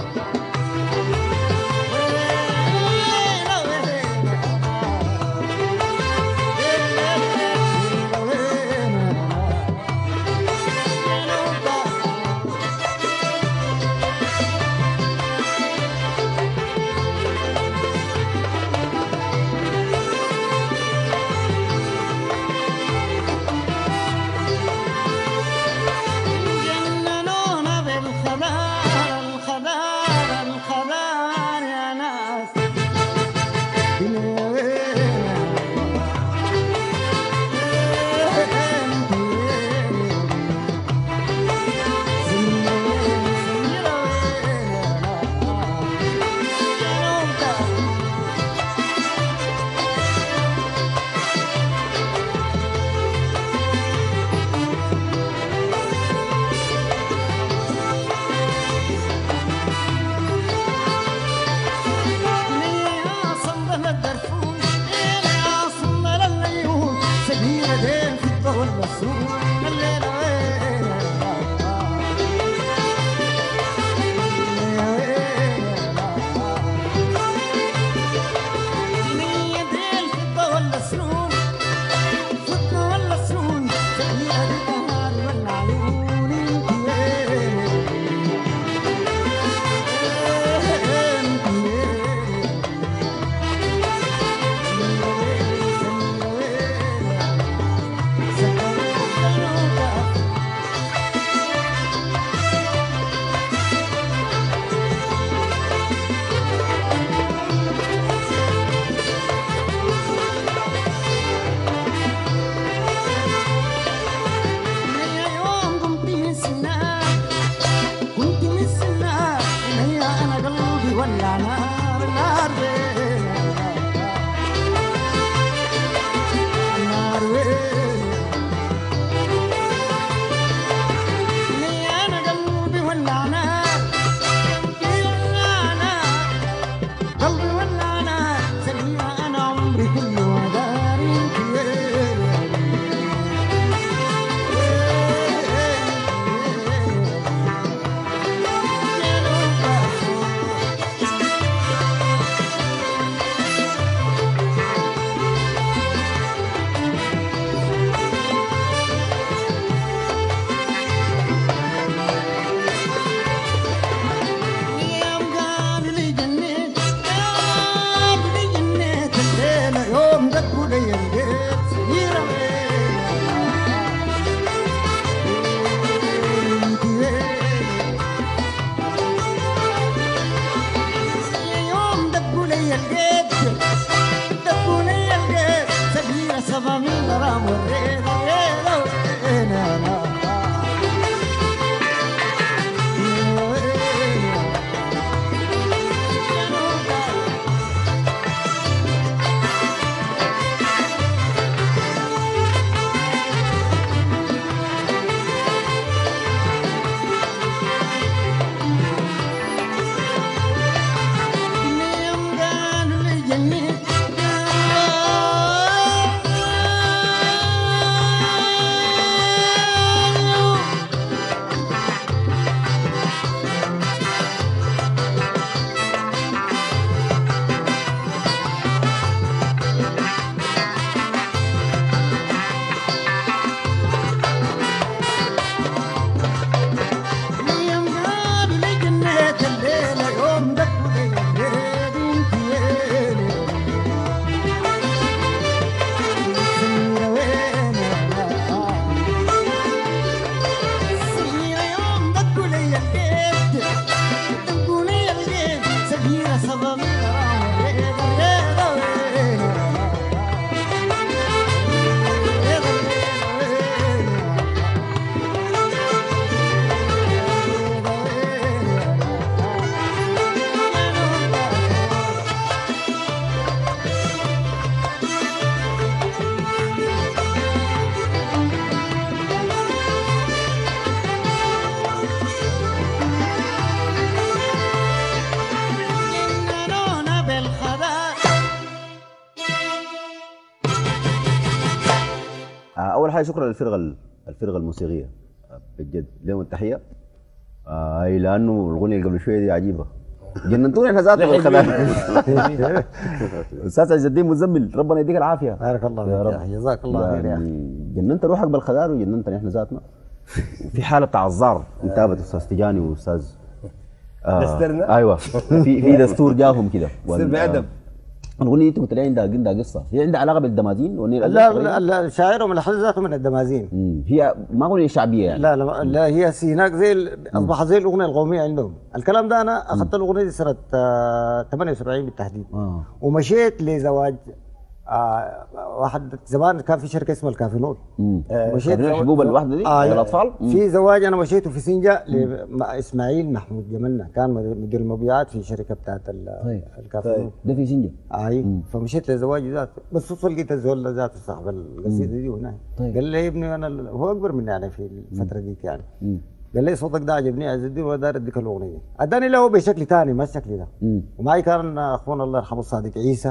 اول حاجه شكرا للفرقه الفرقه الموسيقيه بجد لهم التحيه. آه لانه الاغنيه اللي قبل شويه دي عجيبه جننتوني احنا ذاتنا بالخلاف. استاذ عز الدين مزمل ربنا يديك العافيه. بارك الله يا فيك رب. يا أخي، جزاك الله خير يا اخي. يعني جننت روحك بالخدار وجننتني احنا ذاتنا. في حاله بتاع الزار انتابت استاذ تجاني واستاذ آه دسترنا ايوه في في دستور جاهم كده دستور بأدب. الاغنيه دي قلت لي عندها عندها قصه، هي عندها علاقه بالدمازين؟ لا لا لا شاعرهم الحل ذاته من الدمازين. مم. هي ما اغنيه شعبيه يعني. لا لا لا هي سيناك زي اصبحت زي الاغنيه القوميه عندهم. الكلام ده انا اخذت الاغنيه دي سنه آه ثمانية وسبعين بالتحديد. آه. ومشيت لزواج آه واحد زمان كان في شركه اسمها الكافينول. آه مشيت الحبوب الواحده دي آه للاطفال. في زواج انا مشيته في سنجا مع اسماعيل محمود جملنا، كان مدير المبيعات في شركه بتاعت الكافينول. ده في سنجا. اي فمشيت لزواج ذاته، بس وصل لقيت الزول ذاته صاحب القصيده دي هناك. قال لي يا ابني انا هو اكبر مني يعني في الفتره ديك يعني. مم. قال لي صوتك ده عجبني عز الدين ودار اديك الاغنيه. اداني له بشكل ثاني ما الشكل ده. مم. ومعي كان اخونا الله يرحمه الصادق عيسى،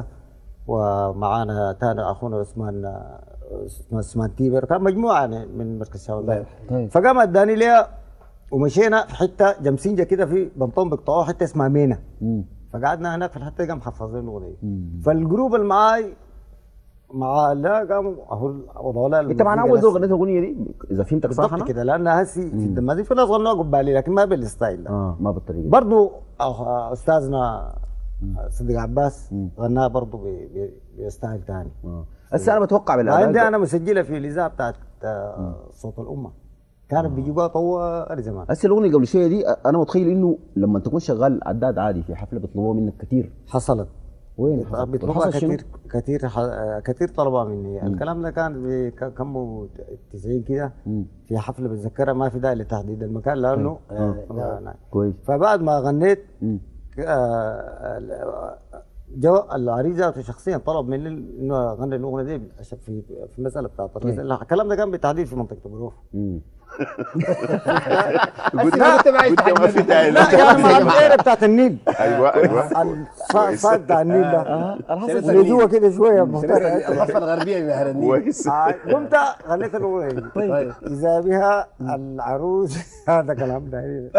ومعانا ثاني اخونا عثمان عثمان تيبر، كان مجموعه يعني من مركز شباب. طيب. فقام اداني ليها ومشينا في حته جنب سنجا كده في بنطون بقطعوه حته اسمها مينا. مم. فقعدنا هناك في الحته دي قام حفظين الاغنيه. فالجروب اللي معاي مع لا قاموا وضعوا لها. انت معنا اول زول غنيت الاغنيه دي اذا فهمتك صح؟ بالضبط كده، لان هسي في الدمازين في ناس غنوها قبالي لكن ما بالستايل ده. اه ما بالطريقه برضه استاذنا صديق عباس غناها برضه بستايل ثاني. هسه انا بتوقع بالاداء عندي انا مسجله في الاذاعه بتاعت صوت الامه، كانت بيجيبوها طوال زمان. هسه الاغنيه قبل شويه دي انا متخيل انه لما تكون شغال عداد عادي في حفله بيطلبوها منك كثير. حصلت وين؟ بيطلبوها كثير كثير كثير طلبوها مني. مم. الكلام ده كان كم تسعين كده في حفله بتذكرها، ما في داعي لتحديد المكان لانه آه. آه. آه. كويس. فبعد ما غنيت آه جو العريس ذاته شخصيا طلب مني انه اغني الاغنيه دي في في المساله بتاعت الكلام ده كان بالتحديد في منطقه البروف. قلت ما في داعي. لا يا مع الدائره بتاعت النيل. ايوه ايوه الصاد بتاع النيل ده اللي جوه كده شويه الضفه الغربيه من نهر النيل. قمت غنيت الاغنيه دي. طيب اذا بها العروس هذا كلام ده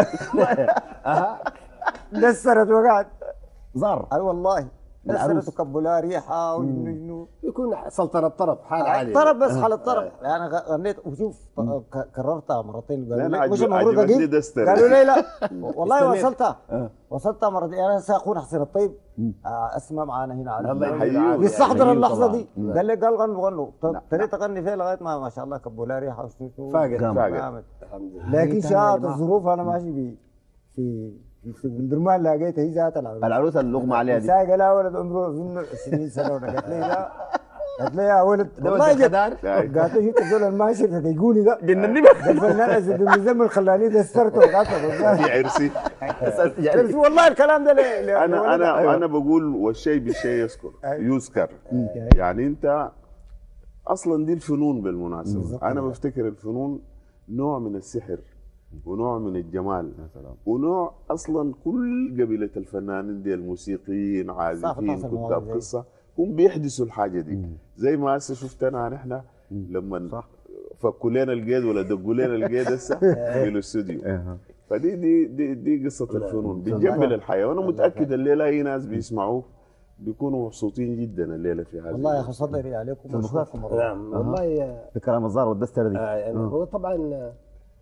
دسرت وقعت زار. اي والله دسرت وكبلها ريحه وانه يكون سلطنه طرب حال عالي. طرب بس حال الطرب. انا غنيت وشوف كررتها مرتين قالوا لي مش المفروض اجيب، قالوا لي لا والله وصلتها وصلتها مرتين. انا ساخونا حسين الطيب اسمع معانا هنا على بيستحضر اللحظه دي. قال لي قال غنوا غنوا ابتديت اغني فيها لغايه ما ما شاء الله كبلها ريحه وشنو فاقت فاقت. لكن شاءت الظروف انا ماشي في في في درمان لقيتها هي ذات العروس. العروس اللي اغمى عليها دي ساقه لا ولد عمره اظن عشرين سنه قالت لي لا، قالت لي يا ولد والله جد قالت له شفت الزول الماشي فيقولي ده جنني الفنان عز الدين مزمل خلاني دسترته وقعدت في عرسي. والله الكلام ده ليه؟ انا انا انا بقول والشيء بالشيء يذكر يذكر. يعني انت اصلا دي الفنون بالمناسبه. انا بفتكر الفنون نوع من السحر ونوع من الجمال ونوع اصلا كل قبيله الفنانين دي الموسيقيين عازفين كتاب قصه هم بيحدثوا الحاجه دي. زي ما هسه شفتنا نحن لما فكوا لنا القيد ولا دقوا لنا القيد هسه في الاستوديو. فدي دي دي, دي قصه الفنون بتجمل الحياه. وانا متاكد الليله اي ناس بيسمعوه بيكونوا مبسوطين جدا الليله في هذا. والله يا اخي صدري عليكم وشكركم. نعم والله بكلام الزار والدستر دي. هو طبعا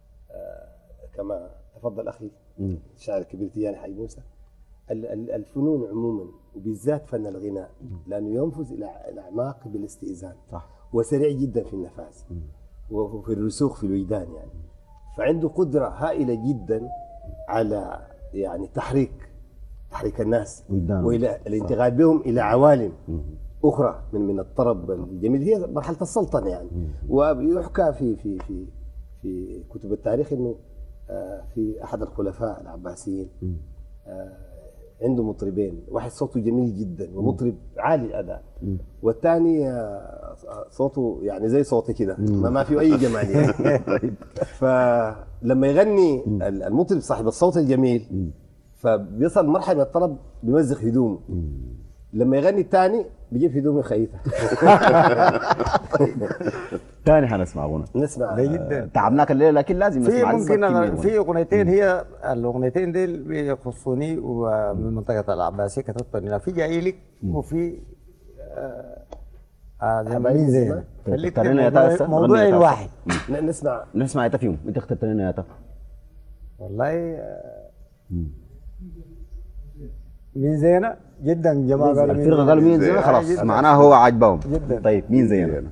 كما تفضل اخي الشاعر الكبير تياني حي موسى، الفنون عموما وبالذات فن الغناء لانه ينفذ الى الاعماق بالاستئذان. صح. وسريع جدا في النفاذ وفي الرسوخ في الوجدان يعني. فعنده قدره هائله جدا على يعني تحريك تحريك الناس والى الانتقال بهم الى عوالم اخرى من من الطرب الجميل. هي مرحله السلطنه يعني. ويحكى في في في في كتب التاريخ انه في احد الخلفاء العباسيين عنده مطربين، واحد صوته جميل جدا ومطرب عالي الاداء، والثاني صوته يعني زي صوتي كده ما, ما فيه اي جمال يعني. فلما يغني المطرب صاحب الصوت الجميل فبيصل مرحله من الطرب بيمزق هدومه، لما يغني الثاني بيجيب هدومه خيطه. ثاني حنسمع غنى نسمع ده جدا. تعبناك الليله لكن لازم في نسمع ممكن نسمع أنا كمية في غنى. اغنيتين هي الاغنيتين دي بيخصوني ومن منطقه العباسيه كتبت لنا في جاي لك وفي آه آه زي ما مين زي اختار لنا يا تا هسه. موضوع غني يا تا. واحد. ن- نسمع نسمع يا تا فيهم، انت اخترت لنا يا تا. والله آه، مين زينا جدا جماعه قالوا مين الفرقه قالوا مين زينا خلاص جداً. معناه هو عجبهم جداً. طيب مين زينا؟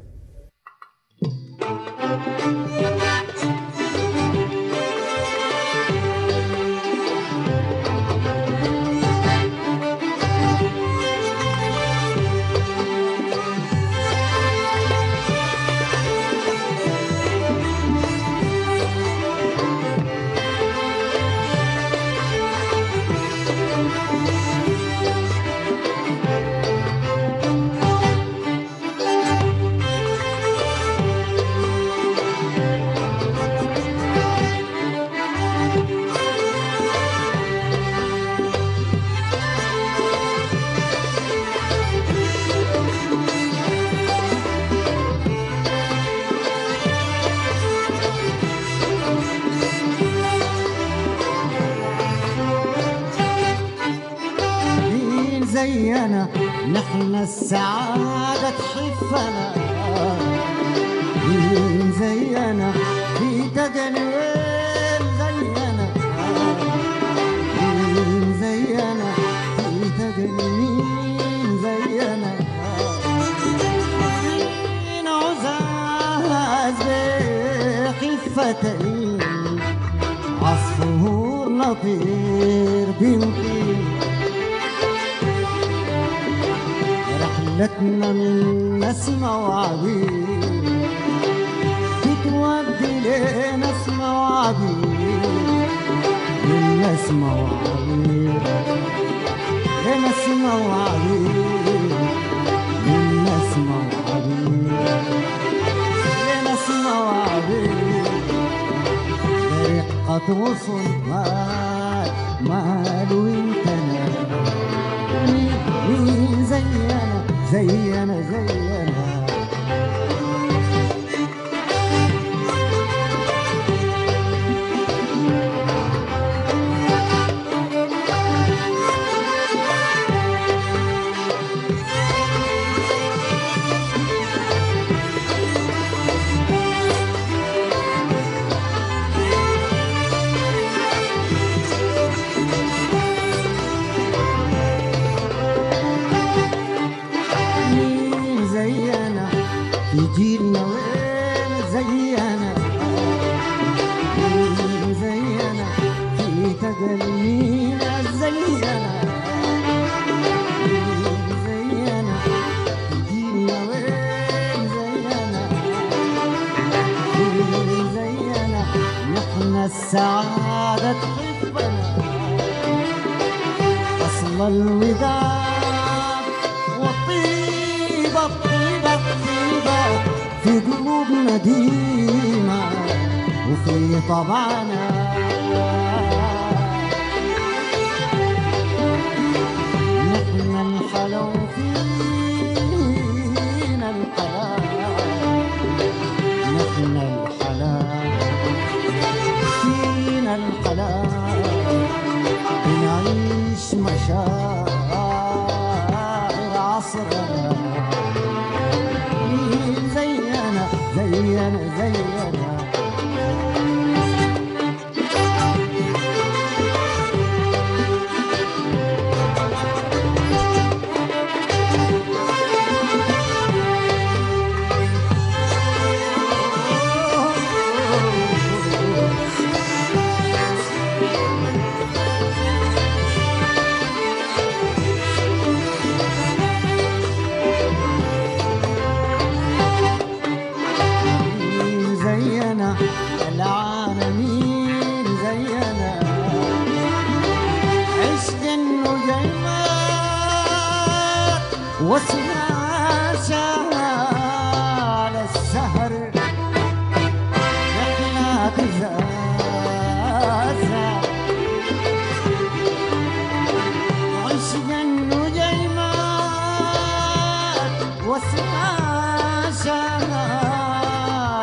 مين زينا نحن السعادة تحفنا، مين زينا في تقنوين زينا، مين زينا في تقنوين زينا، مين عزاز بخفتين عصفور نطير بيمكن رحلتنا من نسمة وعبيد بتودي لنا اسمة وعبيد من نسمة وعبيد لنا اسمة وعبيد من نسمة وعبيد لنا اسمة وعبيد برقة وصل مال مال وانتنا مين زينا زينا زينا مين زينا في جيلنا وين زينا مين زينا في تقلمينا زينا مين زينا في جيلنا وين زينا مين زينا نحن السعادة تحبنا أصل الوداد والطيبة الطيبة الطيبة في قلوبنا ديما وفي طبعنا نحن الحلا وفينا الحلا نحن الحلا فينا الحلا بنعيش مشاعر عصرنا مين زينا زينا زينا مين زينا العالمين زينا عشق النجيمات واسمع شال السهر احنا تزازا عشق النجيمات واسمع شال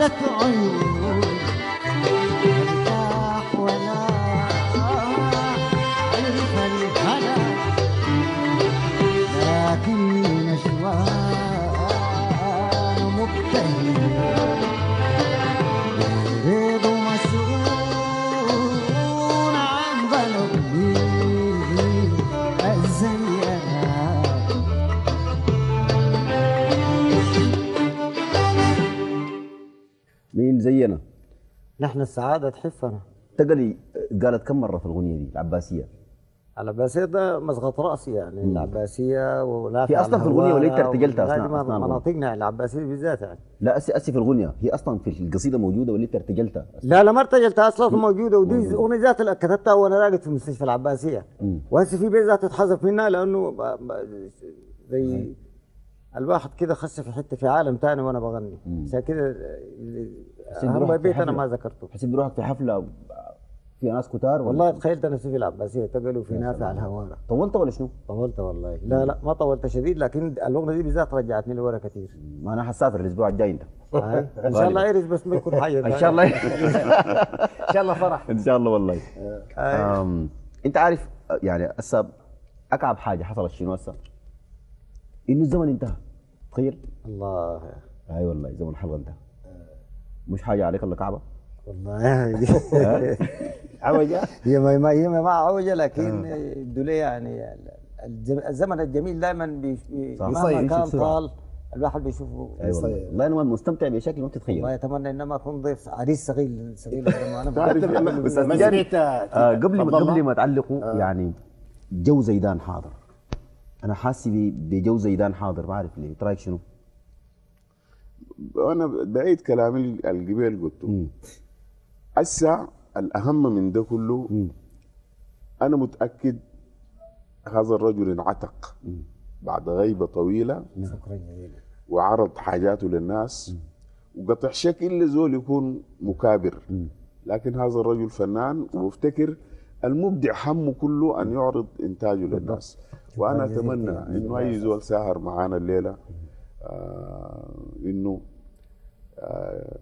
قالت عيون ارتاح ولا عرف الهنا لكني نشوان مبتهل يريد مسؤول عن ظلمي الزيات. مين زينا؟ نحن السعادة تحفنا. تقلي قالت كم مرة في الأغنية دي العباسية؟ العباسية ده مسقط رأسي يعني العباسية ولا هي أصلاً في الأغنية ولا أنت ارتجلتها أثناء- أثناء الأغنية؟ مناطقنا العباسية بالذات يعني. لا أسي أسي في الغنية هي أصلا في القصيدة موجودة ولا أنت ارتجلتها؟ لا لا ما ارتجلتها اصلا موجوده ودي اغنيه ذات اللي كتبتها وانا راقد في المستشفى العباسيه وهسه في بيت ذات تتحذف منها لانه ب- ب- زي الواحد كده خش في حته في عالم ثاني وانا بغني عشان كده اهم بروحك في بيت انا حفلة. ما ذكرته. حسيت بروحك في حفلة فيها ناس كتار ولا؟ والله تخيلت نفسي في العباسيه تقلوا في نافع الهوارة. طولت ولا شنو؟ طولت والله لا لا ما طولت شديد لكن الاغنيه دي بالذات رجعتني لورا كثير. ما أنا حسافر الأسبوع الجاي أنت. هاي. ان شاء الله عرس بس ما يكون حي إن شاء الله ان شاء الله فرح. إن شاء الله والله. أم... أنت عارف يعني هسه أكعب حاجة حصلت شنو هسه؟ إنه الزمن انتهى. تخيل؟ الله أي والله زمن الحلقة انتهى. مش حاجة عليك إلا كعبة. والله عوجة؟ هي ما ما هي ما عوجه لكن الدولية يعني الجم- الزمن الجميل دائما بي- بي- صح. مهما بيصير كان بسرعة. طال الواحد بيشوفه. أي والله. والله أنا مستمتع بشكل ما تتخيل. والله اتمنى ان ما اكون ضيف عريس صغير صغير زي ما انا تعرف بقول. يا ما أخي، أستاذ ما تجاري. سمعت آه قبل ما تفضل. قبل ما تعلقوا يعني جو زيدان حاضر. انا حاسس ب- بجو زيدان حاضر ما اعرف ليه. رايك شنو؟ انا بعيد كلامي القبيل قلته. هسه الاهم من ده كله انا متاكد هذا الرجل انعتق بعد غيبه طويله شكرا جزيلا. وعرض حاجاته للناس وقطع شكل زول يكون مكابر، لكن هذا الرجل فنان وبفتكر المبدع همه كله ان يعرض انتاجه للناس. وانا اتمنى انه اي زول ساهر معانا الليله آه انه آه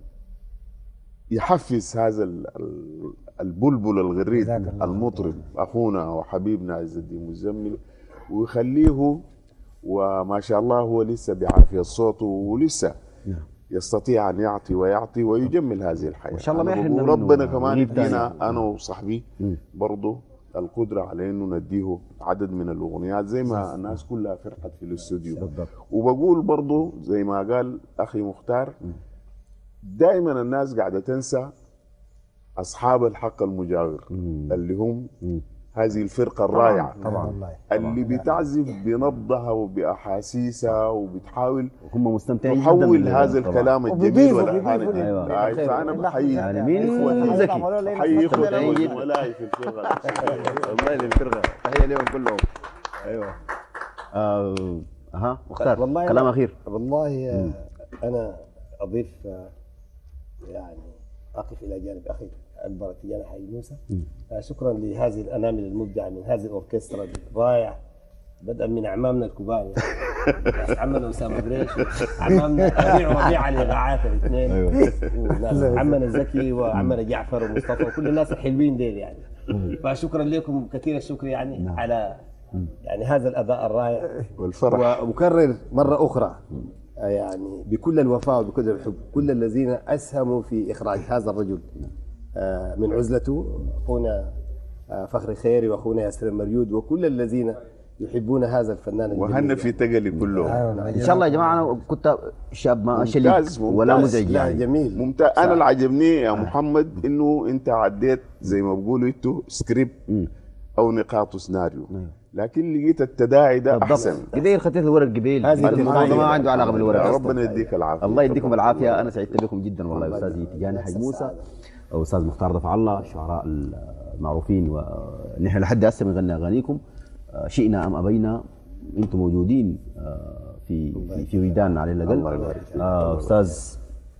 يحفز هذا ال- ال- البلبل الغريب المطرب اخونا وحبيبنا عز الدين مزمل ويخليه، وما شاء الله هو لسه بعافيه الصوت ولسه يستطيع ان يعطي ويعطي ويجمل هذه الحياه. وإن شاء الله ما أنا يحرمنا بقول ربنا منه كمان نجيب تاني. يدينا انا وصاحبي برضه القدره على انه نديه عدد من الاغنيات زي ما الناس كلها فرحت في الاستوديو. وبقول برضه زي ما قال اخي مختار دائما الناس قاعده تنسى اصحاب الحق المجاور اللي هم هذه الفرقه الرائعه طبعا اللي بتعزف بنبضها وباحاسيسها وبتحاول هم مستمتعين جدا تحول بالليل هذا طبعاً. الكلام الجميل وبيضيفوا- والالحان بيضيفوا الجميلة. أيوة. آه، فانا بحيي يعني مين يعني ذكي؟ عملوا لنا بحيي نسخة اخوتي لنا. وزملائي في الفرقه والله للفرقه تحيه لهم كلهم. ايوه آه ها مختار والله كلام أنا- اخير. والله آه، انا اضيف آه، يعني اقف الى جانب اخي اكبر تيجانا حي موسى. آه، شكرا لهذه الانامل المبدعه من هذه الاوركسترا الرائعه بدءا من اعمامنا الكبار يعني عمنا اسامه قريش عمامنا ربيع ربيع علي الاذاعات الاثنين وناس عمنا زكي وعمنا جعفر ومصطفى وكل الناس الحلوين ديل يعني. فشكرا لكم كثير الشكر يعني على يعني هذا الاداء الرائع والفرح. وأكرر مرة أخرى آه، يعني بكل الوفاء وبكل الحب كل الذين أسهموا في إخراج هذا الرجل آه، من عزلته أخونا آه، فخري خيري وأخونا ياسر المريود وكل الذين يحبون هذا الفنان الجميل وهنا في تقلي كله ان شاء الله يا جماعه انا كنت شاب ما ممتاز، شليك ولا ممتاز. مزعج لا يعني. جميل ممتاز. انا اللي عجبني يا محمد انه انت عديت زي ما بقولوا انتوا سكريبت او نقاط سيناريو، لكن لقيت التداعي ده احسن. قبيل خطيت الورق قبيل هذه الموضوع التداعي. ما عنده علاقه بالورق أصلاً. ربنا يديك العافيه. الله يديكم العافيه. انا سعدت بكم جدا والله استاذي تيجاني حاج موسى واستاذ مختار ضفع الله الشعراء المعروفين ونحن لحد هسه بنغني اغانيكم شئنا ام ابينا انتم موجودين في في, في وجدان على الاقل. آه، استاذ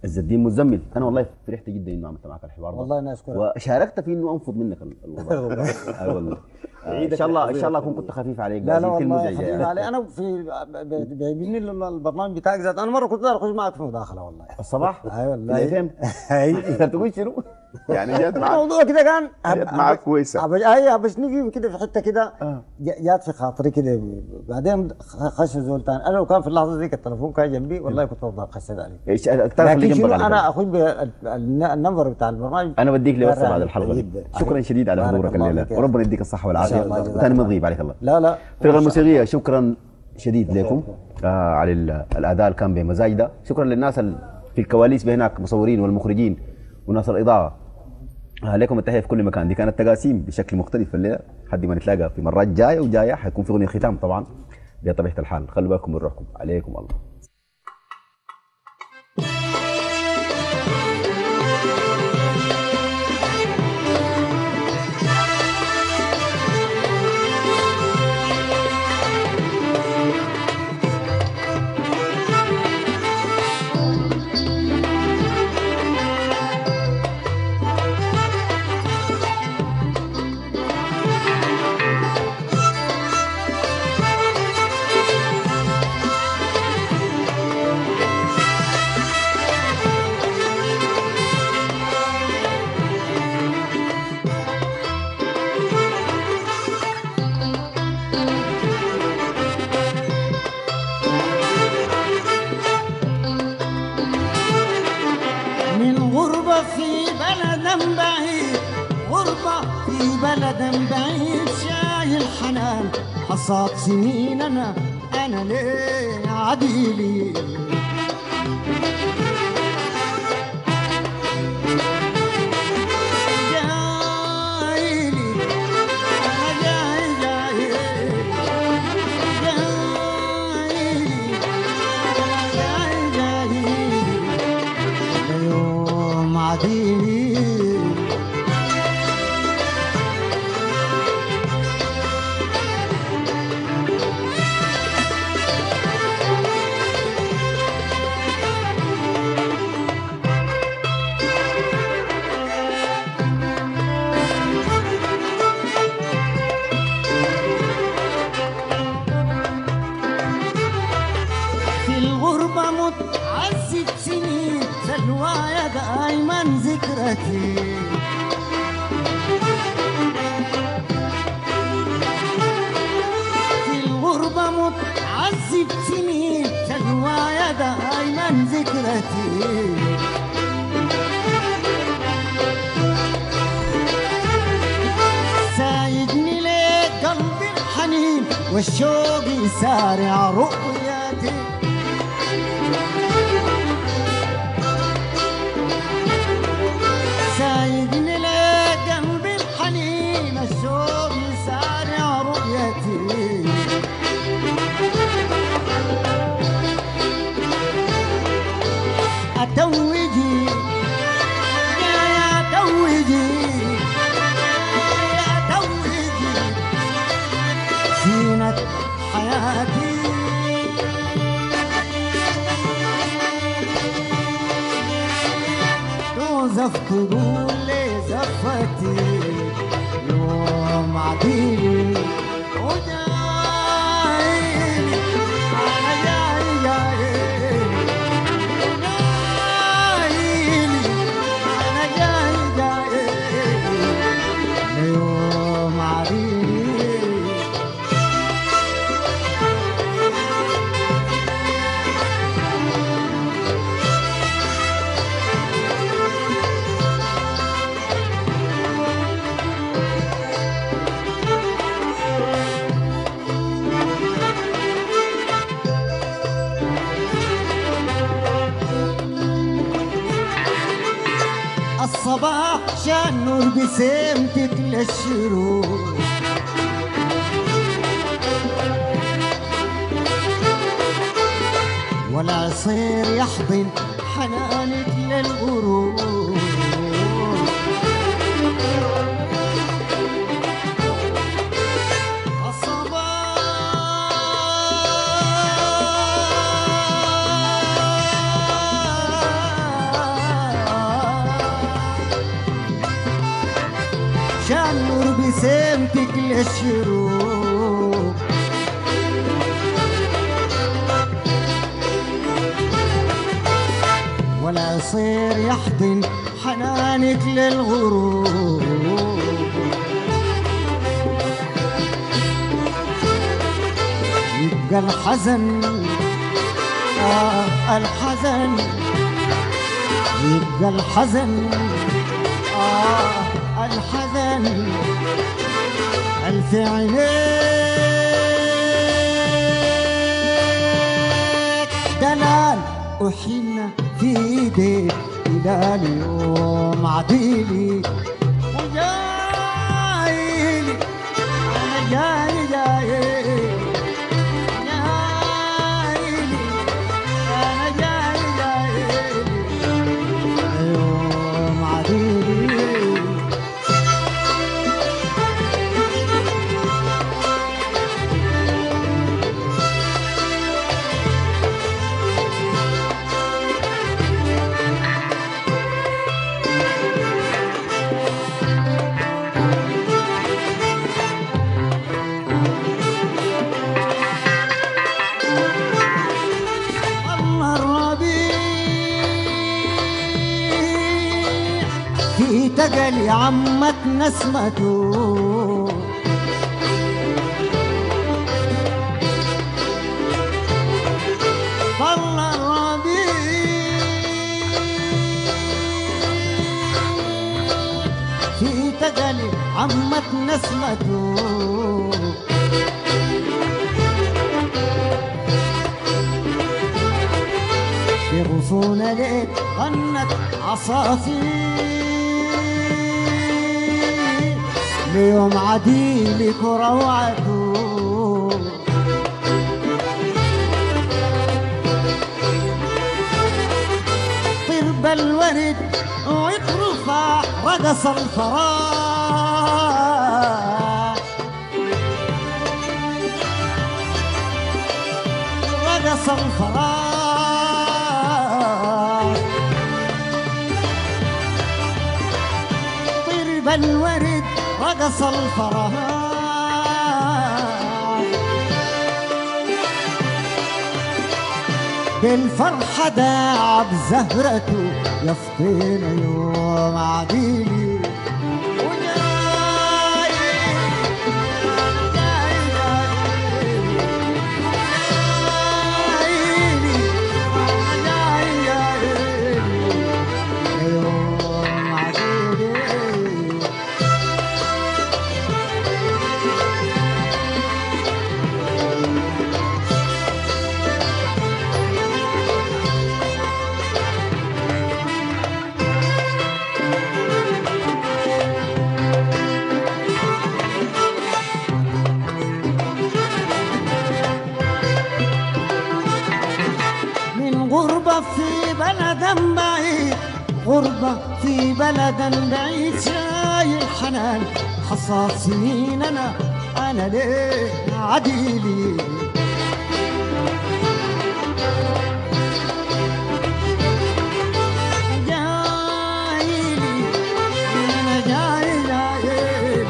عز الدين مزمل، انا والله فرحت جدا انه عملت معك الحوار ده والله انا اشكرك وشاركت في انه انفض منك الوضع. اي والله. آه، ان شاء الله ان شاء الله اكون كنت خفيف عليك. لا لا أسئلتي والله المزعجة حبيبي يعني. علي، انا في بيجيبني البرنامج بتاعك ذات، انا مره كنت داير اخش معك في مداخله والله الصباح اي والله في الإف إم. اي تقول شنو؟ يعني جات معك الموضوع كده كان جات معك كويسه. أبج... اي باش نجي كده في حته كده ج- جات في خاطري كده، بعدين خش زول ثاني. انا لو كان في اللحظه دي التليفون كان جنبي والله كنت افضل خشيت عليه. ايش التليفون اللي لكن جنبك شنو على انا جنب. اخش بالنمبر بتاع البرنامج. انا بديك لي وصفه مرة بعد الحلقه دي. جدا. شكرا شديد على بارك حضورك الله الليله فيك. وربنا يديك الصحه إن شاء الله، والعافيه جزاك وثاني ما الله. تغيب عليك الله. لا لا الفرقه الموسيقيه شكرا شديد لكم آه على ال- الاداء اللي كان بمزاج ده. شكرا للناس ال- في الكواليس هناك مصورين والمخرجين وناس الاضاءه. آه لكم التحيه في كل مكان. دي كانت تقاسيم بشكل مختلف الليله لحد ما نتلاقى في مرات جايه وجايه. حيكون في اغنيه ختام طبعا بطبيعه الحال. خلوا بالكم من روحكم. عليكم الله. من غربة في بلد بعيد، غربة في بلد بعيد، شايل حنان حصاد سنين أنا أنا ليه عديلي. جايلي أنا جاي جاي جايلي جاي جاي يوم عديلي. في الغربة متعذب سنين، سلوايا دايما ذكرتي. في الغربة متعذب سنين، سلوايا دايما ذكرتي. سايدني ليه قلبي الحنين والشوق يسارع رؤيتي. سايدني ليه قلبي الحنين الشوق يسارع رؤيتي. أتوجي يا يا توجي يا توجي زينة حياتي. توزف تقول لي زفتي يوم عديلي وجايلي أنا جاي جايلي جايلي أنا جاي جايلي يوم عديلي. الصباح شان نور بسمتك للشروق، والعصير يحضن حنانك للغروب. الصباح بسمتك للشروق ولا يصير يحضن حنانك للغروب يبقى الحزن آه الحزن يبقى الحزن آه الحزن ألف عينيك دلال وحنا في ايديك إلى اليوم عديلي وجايلي أنا جاي جايلي جايلي أنا جاي جايلي يوم عديلي في تقل عمت نسمته طل الربيع في تقل عمت نسمته في غصون ليل غنت عصافير ليوم عديلك وروعته طرب الورد ويطرفع رقص الفراش رقص الفراش طرب الورد رقص الفراش بالفرحة داعب زهرته يفطين يوم عديلي غربة في بلد بعيد غربة في بلد بعيد شايل حنان حصاد سنين أنا أنا ليه عديلي جايلي أنا جاي جايلي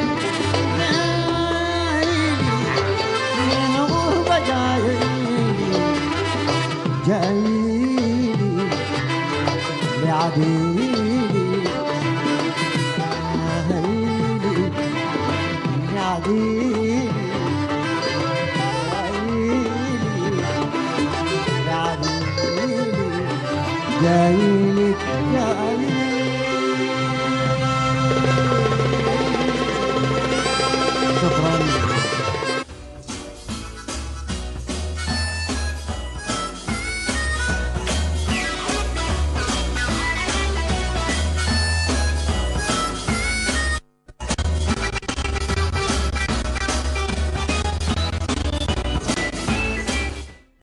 جايلي من غربة جايلي جايلي لعديلي هيلي لعديلي هيلي لعديلي جايلي